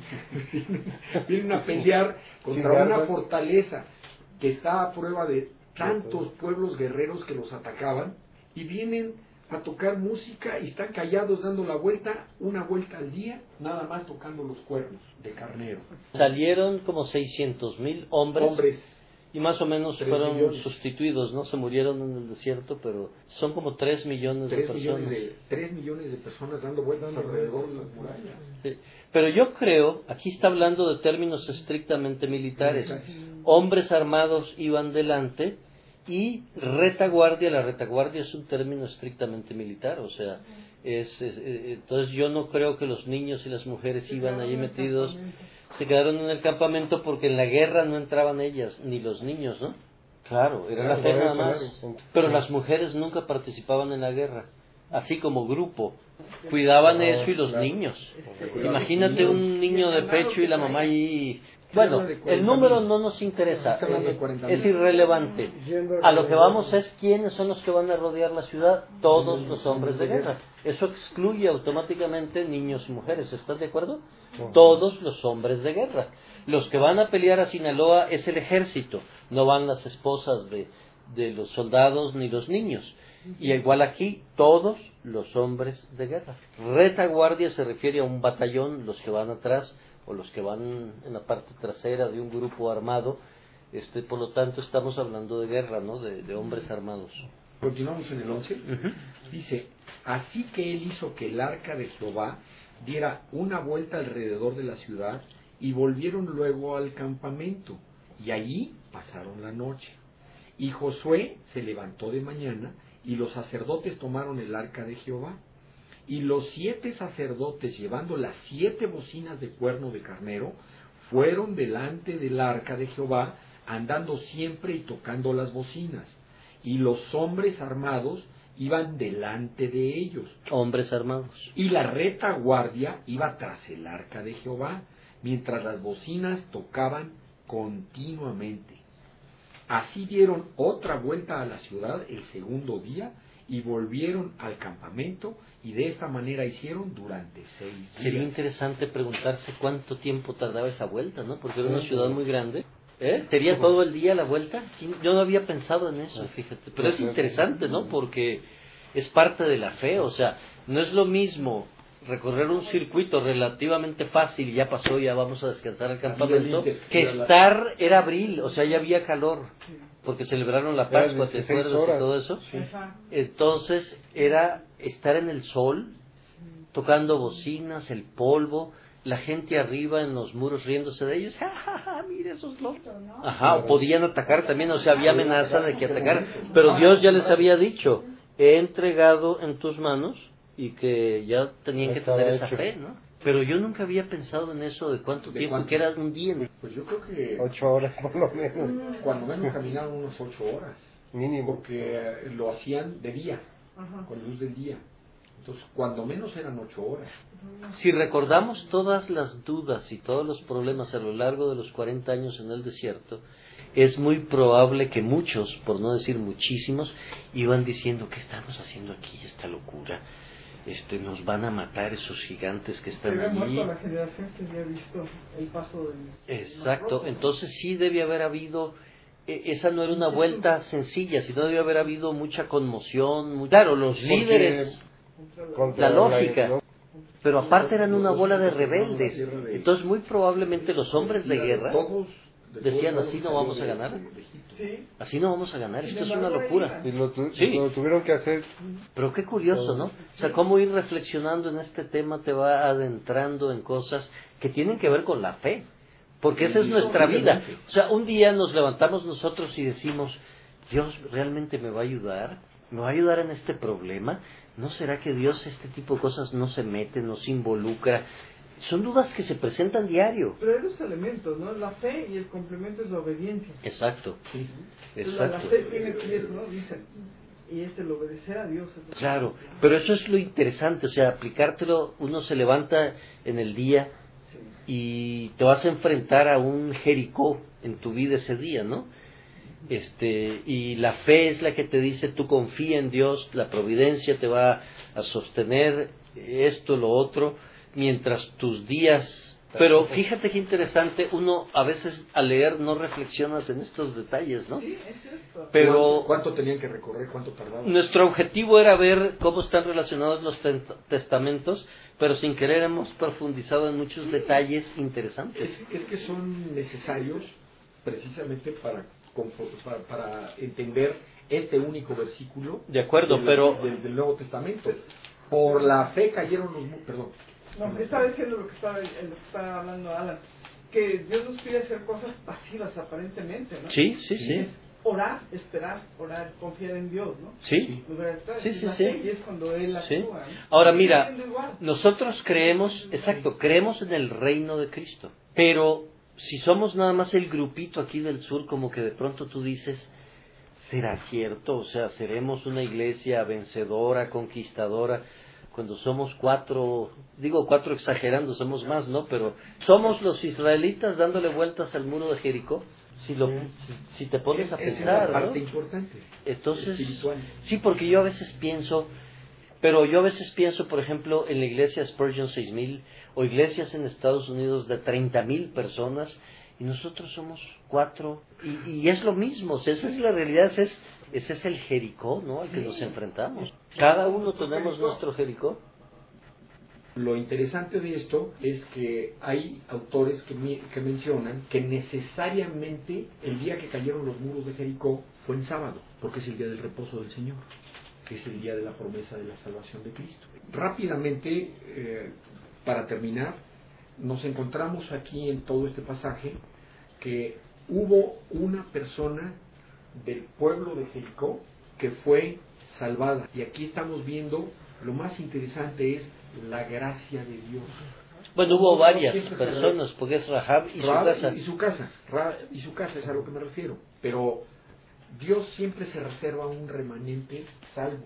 S4: Vienen a pelear contra una fortaleza que está a prueba de tantos pueblos guerreros que los atacaban, y vienen a tocar música y están callados dando la vuelta, una vuelta al día, nada más tocando los cuernos de carnero.
S1: Salieron como seiscientos mil hombres,
S4: Hombres,
S1: y más o menos
S4: tres
S1: fueron
S4: millones.
S1: sustituidos, ¿no? Se murieron en el desierto, pero son como tres millones de
S4: tres
S1: personas.
S4: millones de, tres millones de personas dando vueltas alrededor de las murallas.
S1: Sí. Pero yo creo, aquí está hablando de términos estrictamente militares. Hombres armados iban delante y retaguardia, la retaguardia es un término estrictamente militar, o sea, es, es, es entonces yo no creo que los niños y las mujeres iban allí metidos, se quedaron en el campamento porque en la guerra no entraban ellas, ni los niños, ¿no? Claro, era la fe nada más. Pero las mujeres nunca participaban en la guerra, así como grupo. Cuidaban eso y los niños. Imagínate un niño de pecho y la mamá allí. Bueno, el número no nos interesa, es irrelevante. A lo que vamos es quiénes son los que van a rodear la ciudad, todos los hombres de guerra. Eso excluye automáticamente niños y mujeres, ¿estás de acuerdo? Todos los hombres de guerra. Los que van a pelear a Sinaloa es el ejército, no van las esposas de, de los soldados ni los niños. Y igual aquí, todos los hombres de guerra. Retaguardia se refiere a un batallón, los que van atrás o los que van en la parte trasera de un grupo armado. Este, por lo tanto, estamos hablando de guerra, ¿no? De, de hombres armados.
S4: Continuamos en el once. Uh-huh. Dice, así que él hizo que el arca de Jehová diera una vuelta alrededor de la ciudad, y volvieron luego al campamento, y allí pasaron la noche. Y Josué se levantó de mañana, y los sacerdotes tomaron el arca de Jehová. Y los siete sacerdotes, llevando las siete bocinas de cuerno de carnero, fueron delante del arca de Jehová, andando siempre y tocando las bocinas. Y los hombres armados iban delante de ellos.
S1: Hombres armados.
S4: Y la retaguardia iba tras el arca de Jehová, mientras las bocinas tocaban continuamente. Así dieron otra vuelta a la ciudad el segundo día, y volvieron al campamento, y de esta manera hicieron durante seis días.
S1: Sería interesante preguntarse cuánto tiempo tardaba esa vuelta, ¿no? Porque era una ciudad muy grande. ¿Eh? ¿Sería todo el día la vuelta? Yo no había pensado en eso, fíjate. Pero es interesante, ¿no? Porque es parte de la fe, o sea, no es lo mismo recorrer un circuito relativamente fácil, ya pasó, ya vamos a descansar al campamento, que estar, era abril, o sea, ya había calor, porque celebraron la Pascua, ¿te acuerdas y todo eso? Sí. Entonces, era estar en el sol, tocando bocinas, el polvo, la gente arriba en los muros riéndose de ellos, ¡ja, ja, ja! Mire esos locos, ¿no? Ajá, podían atacar también, o sea, había amenaza de que atacaran, pero Dios ya les había dicho, he entregado en tus manos, y que ya tenían que tener esa fe, ¿no? Pero yo nunca había pensado en eso de cuánto
S4: ¿De
S1: tiempo,
S4: cuánto?
S1: que era un día.
S4: Pues yo creo que
S6: ocho horas por lo menos.
S4: Cuando menos caminaron unas ocho horas.
S6: Mínimo.
S4: Porque lo hacían de día, ajá, con luz del día. Entonces, cuando menos eran ocho horas.
S1: Si recordamos todas las dudas y todos los problemas a lo largo de los cuarenta años en el desierto, es muy probable que muchos, por no decir muchísimos, iban diciendo, ¿qué estamos haciendo aquí? Esta locura. Este, nos van a matar esos gigantes que están allí.
S2: La generación que había visto el paso del...
S1: Exacto, entonces sí debe haber habido, eh, esa no era una vuelta sencilla, sino debe haber habido mucha conmoción, muy... claro, los
S6: Porque
S1: líderes, la lógica, la, pero aparte eran una bola de rebeldes, entonces muy probablemente los hombres de guerra decían, así no vamos a ganar. Así no vamos a ganar, esto es una locura.
S6: Y lo, tu,
S1: sí.
S6: lo tuvieron que hacer.
S1: Pero qué curioso, ¿no? O sea, cómo ir reflexionando en este tema te va adentrando en cosas que tienen que ver con la fe. Porque esa es nuestra vida. O sea, un día nos levantamos nosotros y decimos, Dios realmente me va a ayudar, me va a ayudar en este problema. ¿No será que Dios este tipo de cosas no se mete, no se involucra? Son dudas que se presentan diario.
S2: Pero hay dos elementos, ¿no? La fe y el complemento es la obediencia.
S1: Exacto.
S2: Sí.
S1: Exacto.
S2: La, la fe tiene pies, ¿no? Dicen. Y es el obedecer a Dios. Es
S1: claro, pero eso es lo interesante, o sea, aplicártelo, uno se levanta en el día, sí, y te vas a enfrentar a un Jericó en tu vida ese día, ¿no? Este, y la fe es la que te dice, tú confía en Dios, la providencia te va a sostener, esto, lo otro, mientras tus días... Pero fíjate qué interesante, uno a veces al leer no reflexionas en estos detalles, ¿no?
S2: Sí, es cierto.
S1: Pero
S4: ¿Cuánto, cuánto tenían que recorrer? ¿Cuánto tardaban?
S1: nuestro objetivo era ver cómo están relacionados los testamentos, pero sin querer hemos profundizado en muchos detalles interesantes.
S4: Es, es que son necesarios precisamente para, para, para entender este único versículo
S1: De acuerdo,
S4: del,
S1: pero...
S4: del, del Nuevo Testamento. Por la fe cayeron los... mu- Perdón.
S2: No, estaba diciendo lo que estaba, lo que estaba hablando Alan, que Dios nos pide hacer cosas pasivas aparentemente, ¿no?
S1: Sí, sí, sí.
S2: Es orar, esperar, orar, confiar en Dios, ¿no?
S1: Sí,
S2: Lugar de
S1: sí, sí,
S2: la
S1: sí.
S2: fe, y es cuando Él
S1: sí.
S2: actúa, ¿no?
S1: Ahora
S2: Sigue
S1: mira,
S2: siendo igual.
S1: nosotros creemos, exacto, creemos en el reino de Cristo, pero si somos nada más el grupito aquí del sur, como que de pronto tú dices, ¿será cierto? O sea, ¿seremos una iglesia vencedora, conquistadora? Cuando somos cuatro, digo cuatro exagerando, somos más, ¿no? Pero somos los israelitas dándole vueltas al muro de Jericó, si lo si, si te pones a
S4: Esa es
S1: pensar,
S4: la parte
S1: ¿no?
S4: importante.
S1: Entonces,
S4: Espiritual.
S1: sí, porque yo a veces pienso, pero yo a veces pienso, por ejemplo, en la iglesia Spurgeon seis mil, o iglesias en Estados Unidos de treinta mil personas, y nosotros somos cuatro, y, y es lo mismo, o sea, esa es la realidad, ese es, ese es el Jericó, ¿no?, al que nos enfrentamos. Cada uno tenemos nuestro Jericó.
S4: Lo interesante de esto es que hay autores que, mi- que mencionan que necesariamente el día que cayeron los muros de Jericó fue en sábado, porque es el día del reposo del Señor, que es el día de la promesa de la salvación de Cristo. Rápidamente, eh, para terminar, nos encontramos aquí en todo este pasaje que hubo una persona del pueblo de Jericó que fue salvada. Y aquí estamos viendo, lo más interesante es la gracia de Dios.
S1: Bueno, hubo
S4: No
S1: varias
S4: siempre se
S1: personas, porque es Rahab y su
S4: Rahab
S1: casa.
S4: y su casa, Rahab y su casa es a lo que me refiero. Pero Dios siempre se reserva un remanente salvo.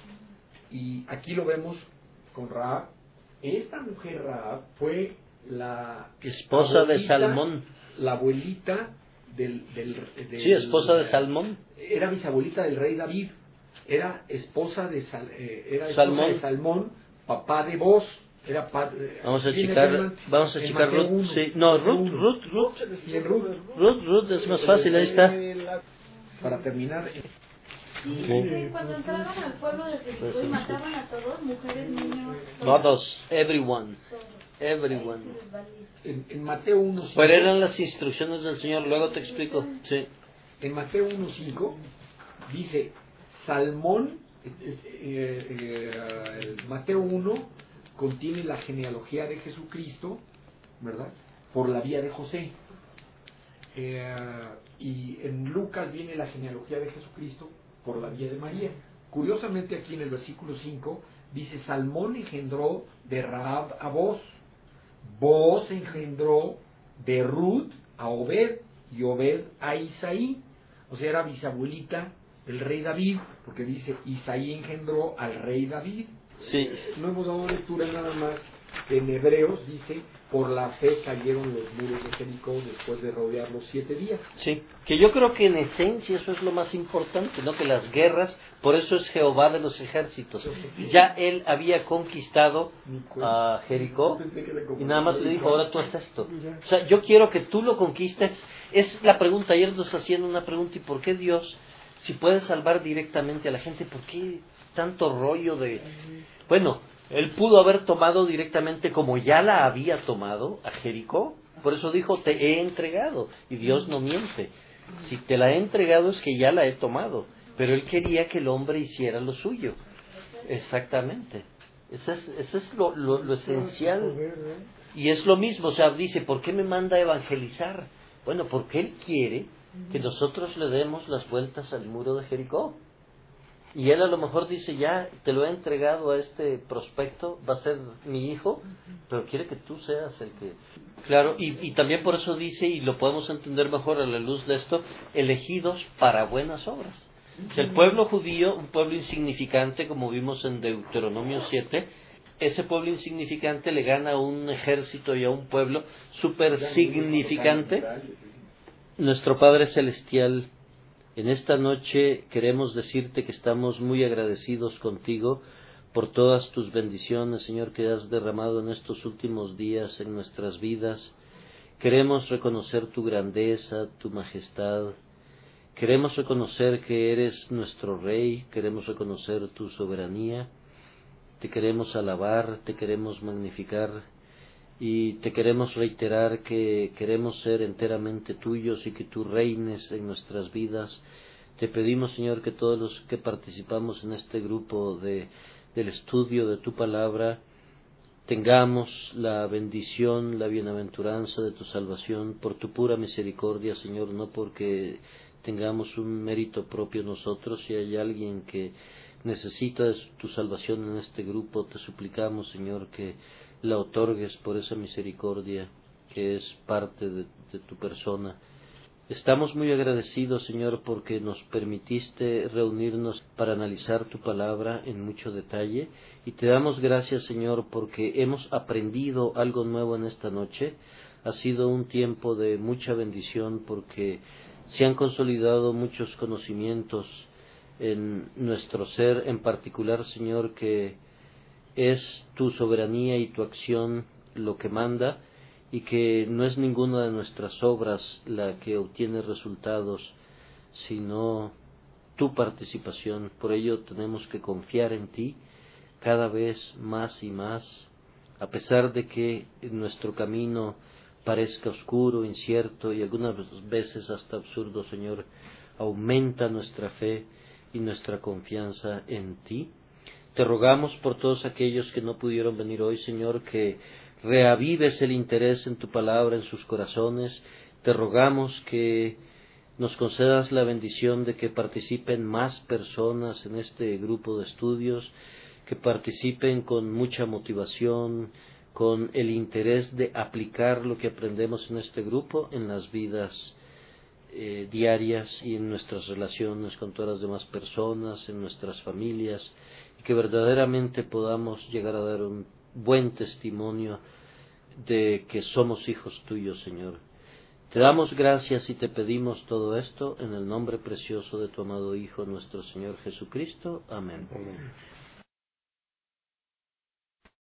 S4: Y aquí lo vemos con Rahab. Esta mujer Rahab fue la
S1: Esposa de
S4: abuelita-
S1: Salmón.
S4: La abuelita del, del, del-
S1: Sí, esposa de Salmón.
S4: Era bisabuelita del rey David. Era esposa de Sal- eh, era esposa
S1: Salmón.
S4: de Salmón, papá de Boz. Era pa- eh,
S1: Vamos a
S4: viene
S1: checar,
S4: en-
S1: vamos a
S4: en
S1: checar
S4: Mateo
S1: Ruth.
S4: uno.
S1: Sí. No,
S4: Mateo
S1: Ruth,
S4: uno.
S1: Ruth, Ruth.
S4: Y en Ruth,
S1: Ruth, Ruth es más fácil, ahí está.
S4: para terminar,
S3: Sí, cuando entraban al pueblo de Jericó y mataban a todos, mujeres, niños,
S1: Todos, everyone,
S3: todos.
S1: everyone.
S3: Ahí se les valía.
S4: en, en Mateo uno cinco,
S1: Pero eran las instrucciones del Señor, luego te explico. Sí.
S4: en Mateo uno cinco dice Salmón, eh, eh, eh, el Mateo uno contiene la genealogía de Jesucristo, ¿verdad? Por la vía de José. Eh, y en Lucas viene la genealogía de Jesucristo por la vía de María. Curiosamente aquí en el versículo cinco dice Salmón engendró de Rahab a Boz, Boz engendró de Ruth a Obed y Obed a Isaí. O sea, era bisabuelita del rey David, porque dice Isaí engendró al rey David.
S1: Sí.
S4: No hemos dado lectura nada más que en Hebreos dice por la fe cayeron los muros de Jericó después de rodearlos siete días.
S1: Sí, que yo creo que en esencia eso es lo más importante, ¿no? Que las guerras, por eso es Jehová de los ejércitos. Ya él había conquistado a Jericó y nada más le dijo, ahora tú haz esto. O sea, yo quiero que tú lo conquistes. Es la pregunta, ayer nos hacían una pregunta, ¿y por qué Dios, si puede salvar directamente a la gente, por qué tanto rollo de... Bueno, él pudo haber tomado directamente, como ya la había tomado, a Jericó. Por eso dijo, te he entregado. Y Dios no miente. Si te la he entregado es que ya la he tomado. Pero él quería que el hombre hiciera lo suyo. Exactamente. Eso es, eso es lo, lo, lo esencial. Y es lo mismo. O sea, dice, ¿por qué me manda a evangelizar? Bueno, porque él quiere que nosotros le demos las vueltas al muro de Jericó. Y él a lo mejor dice, ya te lo he entregado a este prospecto, va a ser mi hijo, pero quiere que tú seas el que... Claro, y, y también por eso dice, y lo podemos entender mejor a la luz de esto, elegidos para buenas obras. O sea, el pueblo judío, un pueblo insignificante, como vimos en Deuteronomio siete, ese pueblo insignificante le gana a un ejército y a un pueblo súper significante. Nuestro Padre Celestial, en esta noche queremos decirte que estamos muy agradecidos contigo por todas tus bendiciones, Señor, que has derramado en estos últimos días en nuestras vidas. Queremos reconocer tu grandeza, tu majestad. Queremos reconocer que eres nuestro Rey, queremos reconocer tu soberanía. Te queremos alabar, te queremos magnificar y te queremos reiterar que queremos ser enteramente tuyos y que tú reines en nuestras vidas. Te pedimos, Señor, que todos los que participamos en este grupo de, del estudio de tu palabra tengamos la bendición, la bienaventuranza de tu salvación por tu pura misericordia, Señor, no porque tengamos un mérito propio nosotros. Si hay alguien que necesita de tu salvación en este grupo, te suplicamos, Señor, que la otorgues por esa misericordia que es parte de, de tu persona. Estamos muy agradecidos, Señor, porque nos permitiste reunirnos para analizar tu palabra en mucho detalle, y te damos gracias, Señor, porque hemos aprendido algo nuevo en esta noche. Ha sido un tiempo de mucha bendición porque se han consolidado muchos conocimientos en nuestro ser, en particular, Señor, que es tu soberanía y tu acción lo que manda, y que no es ninguna de nuestras obras la que obtiene resultados, sino tu participación. Por ello tenemos que confiar en ti cada vez más y más, a pesar de que nuestro camino parezca oscuro, incierto y algunas veces hasta absurdo, Señor. Aumenta nuestra fe y nuestra confianza en ti. Te rogamos por todos aquellos que no pudieron venir hoy, Señor, que reavives el interés en tu palabra en sus corazones. Te rogamos que nos concedas la bendición de que participen más personas en este grupo de estudios, que participen con mucha motivación, con el interés de aplicar lo que aprendemos en este grupo en las vidas eh, diarias y en nuestras relaciones con todas las demás personas, en nuestras familias, y que verdaderamente podamos llegar a dar un buen testimonio de que somos hijos tuyos, Señor. Te damos gracias y te pedimos todo esto en el nombre precioso de tu amado Hijo, nuestro Señor Jesucristo. Amén.
S6: Amén.